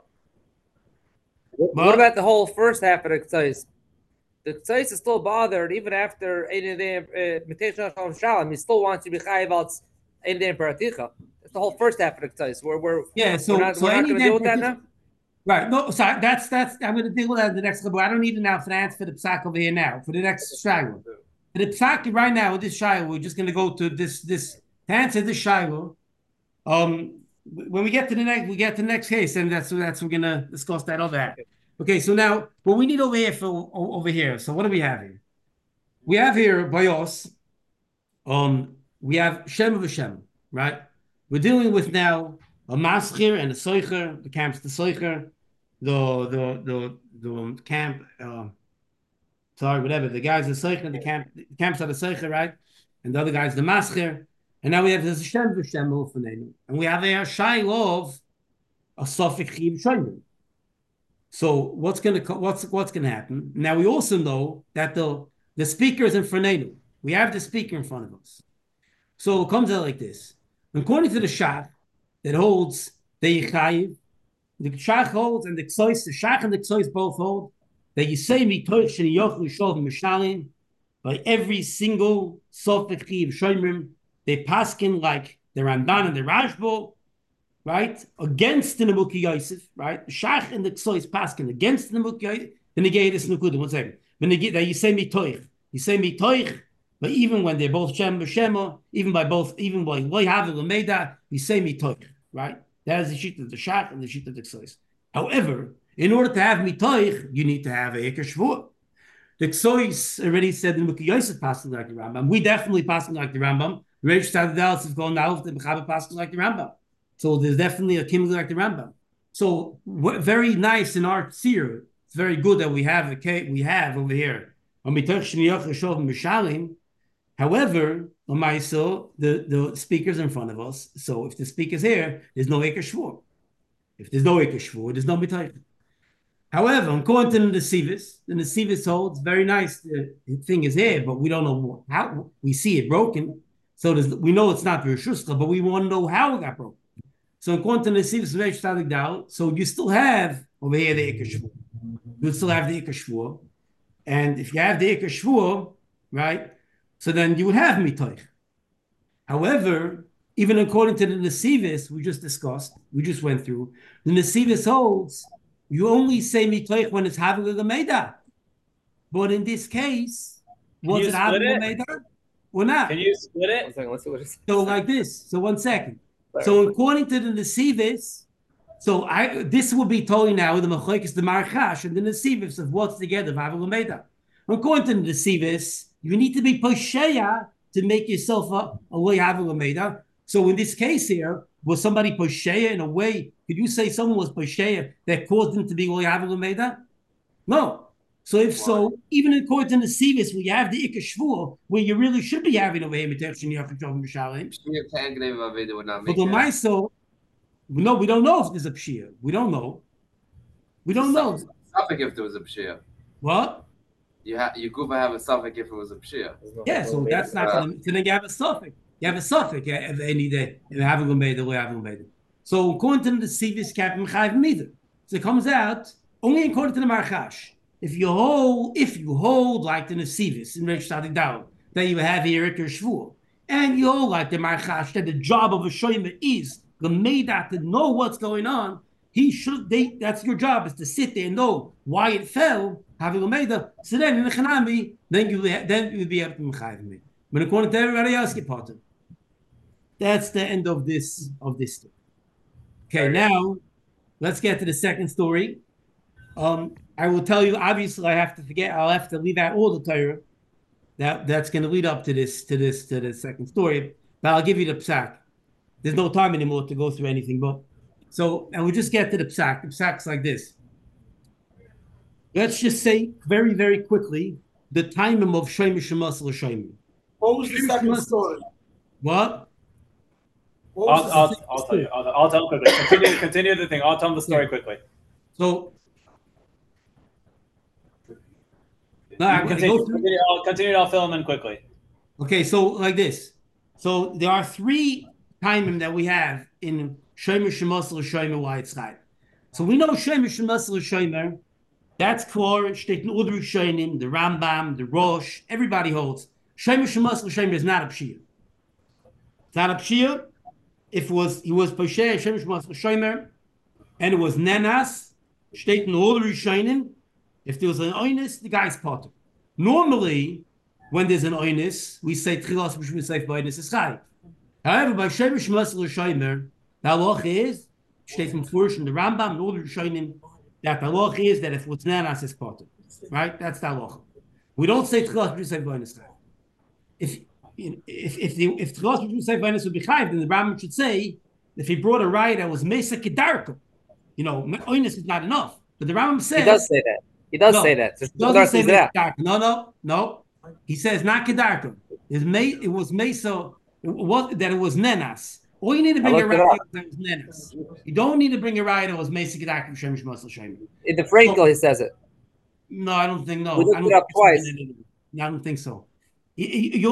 What about the whole first half of the Ktsais? The Ktsais is still bothered even after Mitation Shalom. He still wants to be Chayiv out Ein Day Paraticha. That's the whole first half of the Ktsais. We're not going to deal with that now? Right. No, sorry. That's I'm going to deal with that in the next level. I don't need it now for the answer for the Psak over here now. For the next Shiloh. For the Psak right now with this Shiloh, we're just going to go to this to answer this Shiloh. When we get to the next case, and that's we're going to discuss that over there. Okay, so now what we need over here. So what do we have here? We have here Bayos. We have Shem of Shem, right? We're dealing with now a maschir and a soicher. The camp's the soicher. The camp. Sorry, whatever. The guys the soicher. The camps are the soicher, right? And the other guys the maschir. And now we have this Shem of Shem and we have a shayl of a sofik chiv shoyim. So what's gonna happen? Now we also know that the speaker is in front of us. We have the speaker in front of us. So it comes out like this. According to the Shach, that holds the Yechayiv, the Shach holds, and the Shach and the Ksois both hold that you say mitoich sheniyochlu shov mishalim by every single sofik chiv shoyim. They paskin like the Ramban and the Rashbo, right? Against the Nebuki Yosef, right? The Shach and the Ksois paskin against the Nebuki Yosef. The negay this nukuda. 1 second. When you say mitoich, but even when they're both Shem b'Shema, even by Lo Havel and Meida, you say mitoich, right? That is the sheet of the Shach and the sheet of the Ksois. However, in order to have mitoich, you need to have a Ikar Shvuah. The Ksois already said the Nebuki Yosef passing like the Rambam. We definitely passing like the Rambam. Reish Tzadik Daled is going now with the Mechaber passing like the Rambam. So there's definitely a Kimel like the Rambam. So very nice in our seer. It's very good that we have over here. However, the speaker's in front of us. So if the speaker's here, there's no Ikar Shvuah. If there's no Ikar Shvuah, there's no Mitoich. However, according to the Nesivis holds very nice. The thing is here, but we don't know how. We see it broken. So we know it's not B'Rishuscha, but we want to know how it got broken. So according to the Nesivis Reish Tzadik Daled, so you still have over here the Ikar Shvuah. you would still have the Ikar Shvur. And if you have the Ikar Shvur, right, so then you would have Mitoich. However, even according to the Nesivis we just went through, the Nesivis holds you only say Mitoich when it's Havil Lameda. But in this case, was it Havil Lameda or not? Can you split it? So like this. So 1 second. So according to the Nesivis, so this will be told now the Machoikis the Marchash and the Nesivis of what's together of Havil Lameda. According to the Nesivis, you need to be Posheya to make yourself a way Havil Lameda. So in this case here, was somebody Posheya in a way? Could you say someone was Posheya that caused them to be way Havil Lameda? No. So if so, even according to the Nesivis, we have the Ikar Shvur, where you really should be having a way Mitechen Yafik Jov Mishalim. But the Maiso, no, we don't know if there's a Pshia. We don't know. We don't know. Suffolk if there was a Pshia. What? You could have a Suffolk if it was a Pshia. Yeah, so that's not going to. So then you have a Suffolk. You have a Suffolk any day. And having a made the way having made it. So according to the Nesivis, Captain Chayv neither. So it comes out only according to the Marchash. If you hold like the Nesivis in Reish Tzadik Dalet, that you have here Ikar Shvur, and you hold like the Marchash that the job of a shomer is the Meidah to know what's going on, that's your job, is to sit there and know why it fell, having a Meidah. So then in the Chanami, then you would be able to Mechayiv me. But according to everybody else, get part of. That's the end of this story. Okay, now let's get to the second story. I will tell you, obviously, I'll have to leave out all the Torah that's going to lead up to the second story, but I'll give you the Psak. There's no time anymore to go through anything, and we'll just get to the Psak. The Psak's like this. Let's just say very, very quickly the timing of Shomer Shemas l'Shomer. What was the second story? What? I'll tell you. I'll tell quickly. Continue the thing. I'll tell the story quickly. So. No, I'm going to go through. Continue. I'll fill them in quickly. Okay, so like this. So there are 3 timing that we have in Shomer Shemas l'Shomer why it's right. So we know Shomer Shemas l'Shomer. That's Klor, steht in Udruk Shonim, the Rambam, the Rosh. Everybody holds Shomer Shemas l'Shomer is not a Pshia. It's not a Pshia. If he was Posher Shomer Shemas l'Shomer, and it was Nenas, steht in Udruk Shonim. If there was an oinus, the guy's potter. Normally, when there's an oinus, we say Tchilas B'Shvur Seif B'Oinus is Chai. However, by Shomer Shemas l'Shomer, the halacha is, steht in Fursh in the Rambam, in Udruk Shonim, that the halacha is that if it's Nenas, it's potter. Right? That's the halacha. We don't say Tchilas B'Shvur Seif B'Oinus Chai. If Tchilas B'Shvur Seif B'Oinus would be Chai, then the Rambam should say, if he brought a riot that was Mesa Kedarko, oinus is not enough. But the Rambam says... He does say that. He does say that. Doesn't say that. No. He says not kedarko. It was mesa. That it was nenas. All you need to bring a riot that was nenas. You don't need to bring a riot that was mesa kedarko. Shomer Shemas l'Shomer. In the Frankel, he says it. No, I don't think. No, we looked it up twice. I don't think so. If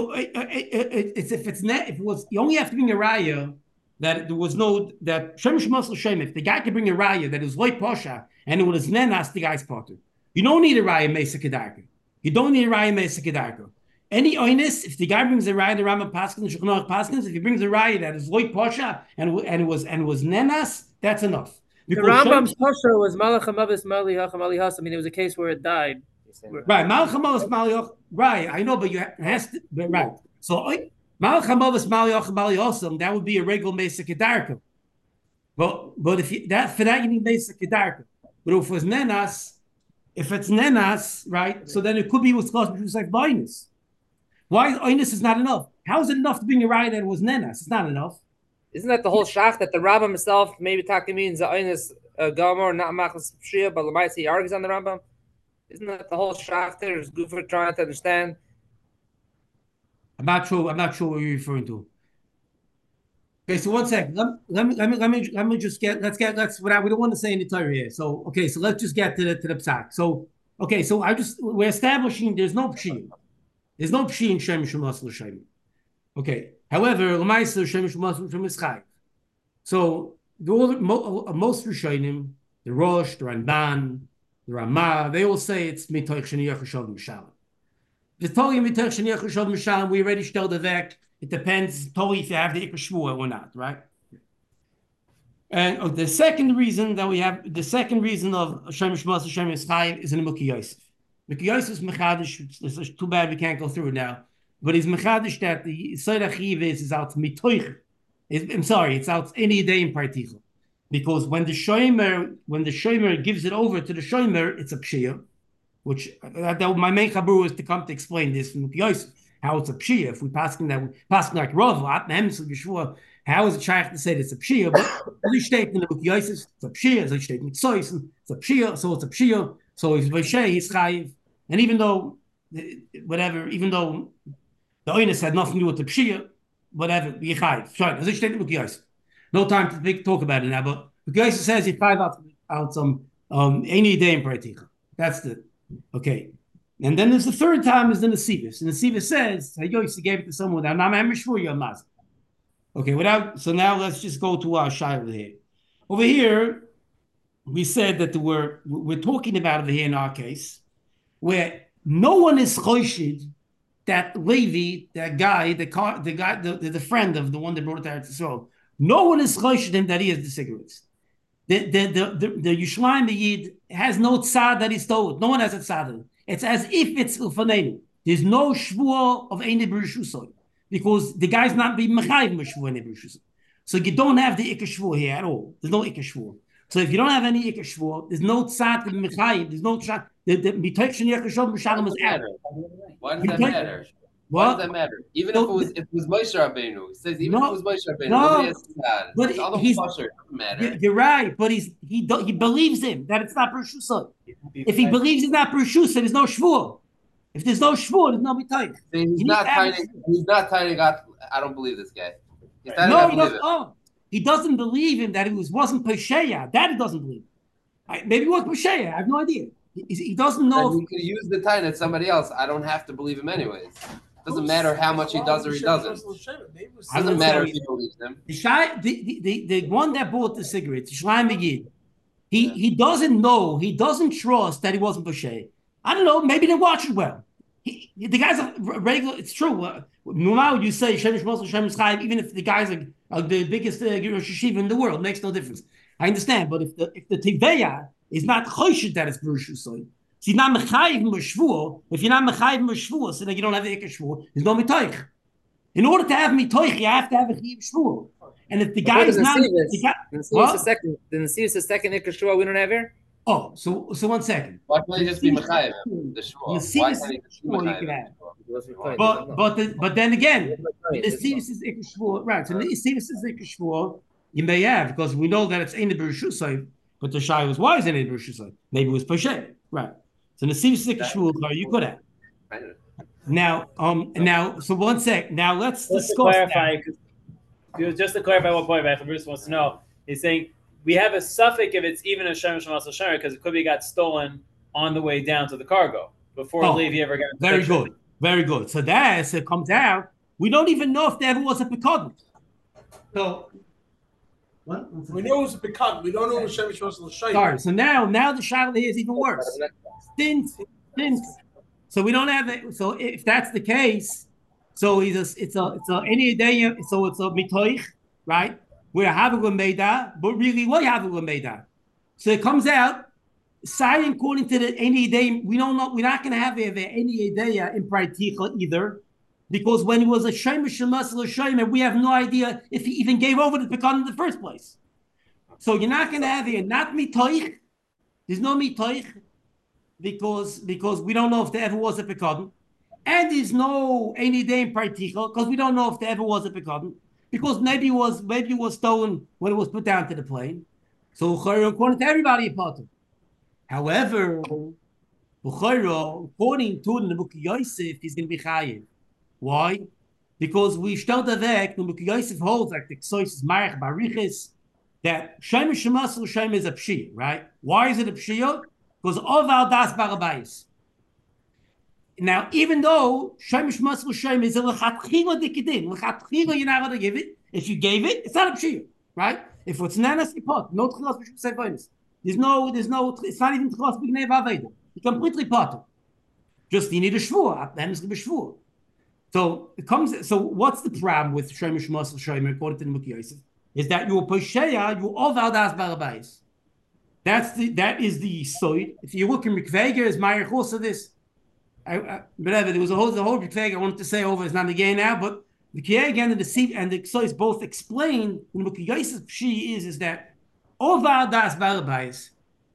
it was, you only have to bring a riot that there was no that Shomer Shemas l'Shomer. If the guy could bring a riot that is loy posha and it was nenas, the guy's potter. You don't need a raya mesa kedarko. You don't need a raya mesa kedarko. Any oinus, if the guy brings a raya, the Rambam Paskins, Shulchan Aruch Paskins, if he brings a raya that is loy posha and it was nenas, that's enough. Because the Rambam's posha was malach hamavis malihach malihas. I mean, it was a case where it died. Right, malach hamavis malihach. Right, I know, but it has to. But right, so malach hamavis malihach malihasam, that would be a regular mesa kedarko. But if for that you need mesa kedarko. But if it was nenas. If it's nenas, right, so then it could be what's called like oinus. Why oinus is not enough? How is it enough to bring a riot that it was nenas? It's not enough. Isn't that the whole shach that the Rambam himself maybe talking means the oinus gomer not machlas pshia, but Lamaitz he argues on the Rambam? Isn't that the whole shach there? Is good for trying to understand. I'm not sure what you're referring to. Okay, so 1 second. Let me just we don't want to say any Torah here. So so let's just get to the Psak. So we're establishing there's no Pshiyim. There's no Pshiyim in Shomer Shemas l'Shomer. Okay. However, L'maisa Shomer Shemas l'Shomer is Chai. So most Rishonim, the Rosh, the Ramban, the Ramah, they all say it's mitoich sheniyach shov mishalim. If it's totally mitoich sheniyach shov mishalim, we already shtel the vek. It depends totally if you have the ikar shvua or not, right? And the second reason of Shemesh Mas Shemesh Chayiv is in the Mukhi Yosef. Mukhi Yosef is mechadish. It's too bad we can't go through it now. But he's mechadish that the Seder Chiv is out mitoich. I'm sorry, it's out any day in particular. Because when the shomer gives it over to the shomer, it's a pshia, which my main chabur is to come to explain this from Mukhi Yosef, how it's a pshia. If we pass like Rav, how is it shaykh to say that it's a pshia? But as state in the Mukhi Yosef, it's a pshia. As state in Tzois, it's a pshia. So it's a pshia. So he's v'shei, he's chayiv. And even though the oinus had nothing to do with the pshia, whatever, he's chayiv. Right? As state in Mukhi Yosef. No time to talk about it now, but Mukhi Yosef says he's chayiv out some any day in particular. That's the okay. And then there's the third time is the Nesivus. And the Nesivus says, Yosef gave it to someone without Nam Amishvur Yom. Okay, so now let's just go to our shayla here. Over here, we said that we're talking about over here in our case, where no one is choshid that Levi, that guy, the friend of the one that brought it to Eretz Yisrael, no one is choshid him that he has the cigarettes. The Yerushalayim Yid has no tzad that he stole. No one has a tzad. It's as if it's ufanenu. There's no shvuah of any b'rishusoi. Because the guy's not being mechayiv meshvur in Hebrew. So you don't have the ikar shvur here at all. There's no ikar shvur. So if you don't have any ikar shvur, there's no tzad to be mechayiv. There's no tzad. The mitoich sheniyach shov mishalim is out. Why does that matter? Why does that matter? Even if it was Moshe Rabbeinu, it says even if it was Moshe Rabbeinu, nobody has tzad. But all the doesn't matter. You're right, but he believes him that it's not b'rishusah. If he believes it's not b'rishusah, there's no shvur. If there's no shvur, there's no mitoich. He's not tithing out. I don't believe this guy. He doesn't believe him that he wasn't Pesheya. That he doesn't believe. Maybe he was Pesheya. I have no idea. He doesn't know. He could use the time at somebody else. I don't have to believe him anyways. Doesn't matter how much he does or he doesn't. Doesn't matter if he believes him. The one that bought the cigarettes, Shlomo Yid, he doesn't know. He doesn't trust that he wasn't Pesheya. I don't know. Maybe they watch it well. The guy's a regular. It's true. Now you say Shemesh Moshe Shemesh Chayiv, even if the guys are the biggest yeshiva in the world, makes no difference. I understand, but if the Tiveya is not choshid that it's b'rishusoi, he's not mechayiv m'shvur. If you're not mechayiv m'shvur, so then you don't have the ikar shvur. There's no mitoich. In order to have mitoich, you have to have a chiv shvur. And if the guy is not, then see the second ikar shvur we don't have here. Oh, so 1 second. Why can't he just be mechayiv the shvur? Why can't he just be mechayiv? But then again, the Nesivus is ikar shvur, right? So the Nesivus is ikar shvur. You may have, because we know that it's ain't the b'rishusay, but the shy was why is it ain't the b'rishusay? Maybe it was peshay, right? So the Nesivus is ikar shvur. You could have. Now, so 1 sec. Now let's discuss. Clarify, just to clarify what point Bruce wants to know, he's saying we have a suffix if it's even a Shemesh Masel Shemer because it could be got stolen on the way down to the cargo before Levi ever got. Very good, very good. So as it comes out, we don't even know if there ever was a pekod. So what? We know it was a pekod. We don't know it was Shemesh Masel Shemer. Sorry. So now the shadow here is even worse. Since. So we don't have it. So if that's the case, so it's a any day. So it's a mitoich, right? We're having a meida, but really what having a meida? So it comes out, sign according to the any day. We don't know. We're not going to have any idea in Praiticha either, because when it was a Shemesh Masel Shemer, we have no idea if he even gave over the pekan in the first place. So you're not going to have here not mitoich. There's no mitoich because we don't know if there ever was a pekan, and there's no any day in Praiticha because we don't know if there ever was a pekan. Because maybe it was stolen when it was put down to the plane. So according to everybody, important. However, according to the Mukhi Yosef, he's going to be chayiv. Why? Because we start the weg, the Mukhi Yosef holds like the Ksois is Marech Barichis, that Shemesh Masel Shemer is a pshia, right? Why is it a pshia? Because of al das barabayis. Now, even though Shemesh Masel Shemer is a lechatchila dikidin, lechatchila you're not going to give it. If you gave it, it's not a pshia, right? If it's nanas ipot, no tchilas b'shum sevanis. There's no. It's not even Tchilas B'Gnei V'Aveda. You're completely potter. Just you need a shvur. Then it's going to be shvur. So it comes. So what's the problem with Shomer Shmos Shomer according to the Mukhi Yosef? Is that you posheya, you over das balabais. That is the side. If you look in Mikveger, is Meyer also this. Whatever, there was the whole Mikveger I wanted to say over is not again now, but the Kiyah and the Siv and the Ksois both explain in the Mukhi Yosef Pshi is that over das balabais.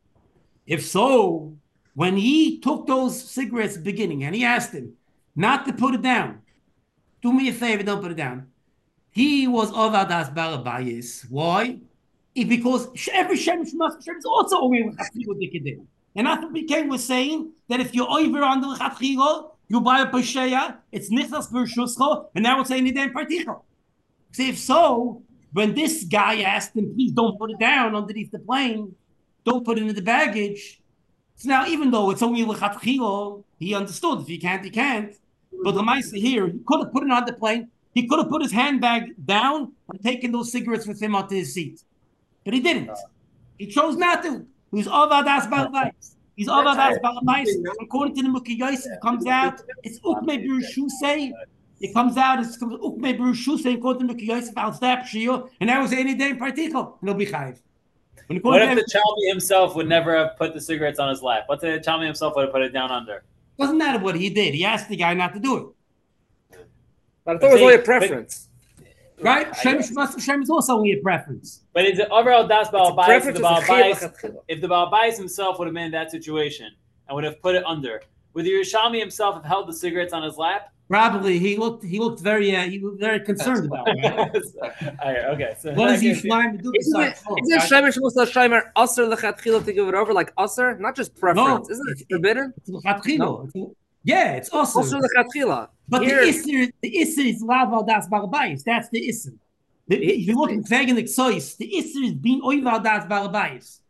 If so, when he took those cigarettes at the beginning and he asked him not to put it down, do me a favor, don't put it down. He was over das balabayis. Why? Because every Shem Shmas is also over with Chatchila. And after Ken was saying that if you're over on the Chatchila, you buy a Pesheya, it's Nichas Bershuscho, and now it's saying Nidem Particho. So if so, when this guy asked him, please don't put it down underneath the plane, don't put it in the baggage. So now, even though it's only Chatchila, he understood. If you can't, you can't. But the Maisa here, he could have put it on the plane. He could have put his handbag down and taken those cigarettes with him onto his seat. But he didn't. He chose not to. He's Avadas Balabais. He's Avadas Balabais. According to the Mukhi Yosef, it comes out, it's Ukme Berushusei. It comes out, it's Ukme Berushusei, according to Mukhi Yosef, Al Stap Shio, and that was any day in particular. No Bichayv. What if the Chalmi himself would never have put the cigarettes on his lap? What if the Chalmi himself would have put it down under? Doesn't matter what he did. He asked the guy not to do it. But I thought it was only a preference. Right? Shem is also only a preference. But it's overall das Balabais. If the Balabais himself would have been in that situation and would have put it under, would the Yerushalmi himself have held the cigarettes on his lap? Probably. He looked very concerned about it. Right? Okay. So what is Yerushalayim to do? Isn't Shomer Shmos Shomer Aser Lechatchila to give it over like Aser? Not just preference. Isn't it forbidden? It's Lechatchila. Yeah, it's Aser. Aser Lechatchila. But the Isser is Laval Das Balabais. That's the Isser. If you look in Vegen the Xois, the Isser is being Oival Das Balabais.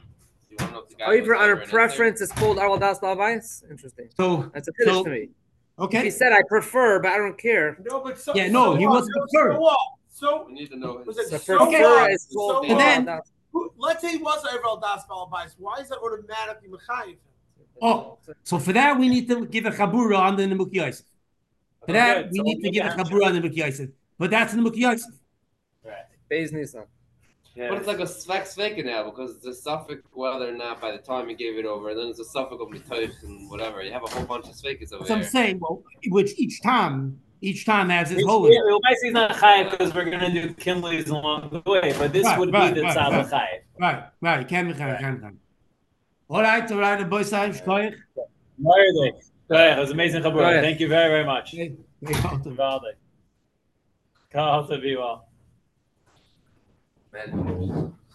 Over on a preference is called Oival Das Balabais? Interesting. So that's a finish to me. Okay. He said, I prefer, but I don't care. No, but he wasn't preferred. So we need to know. Was it and then, let's say he was Oival Das Balabais. Why is that automatically Mechayiv? Oh, so for that we need to give a Chabura on the Mukhi Yosef. For that we need to give a Chabura on the Mukhi Yosef. But that's in the Mukhi Yosef. Right. Beis Nisan. Yeah. But it's like a svek now because it's a suffix whether or not by the time you gave it over, and then it's a suffix of mitosh and whatever. You have a whole bunch of svekis over there. So I'm saying, well, which each time has its whole. Yeah, we might say it's not chayiv because we're going to do Kinleys along the way, but this would be the tzad chayiv. Right. Can be chayiv. All right, the boys are shkoyach. It was amazing, Chabura. Thank you very, very much. God to be well.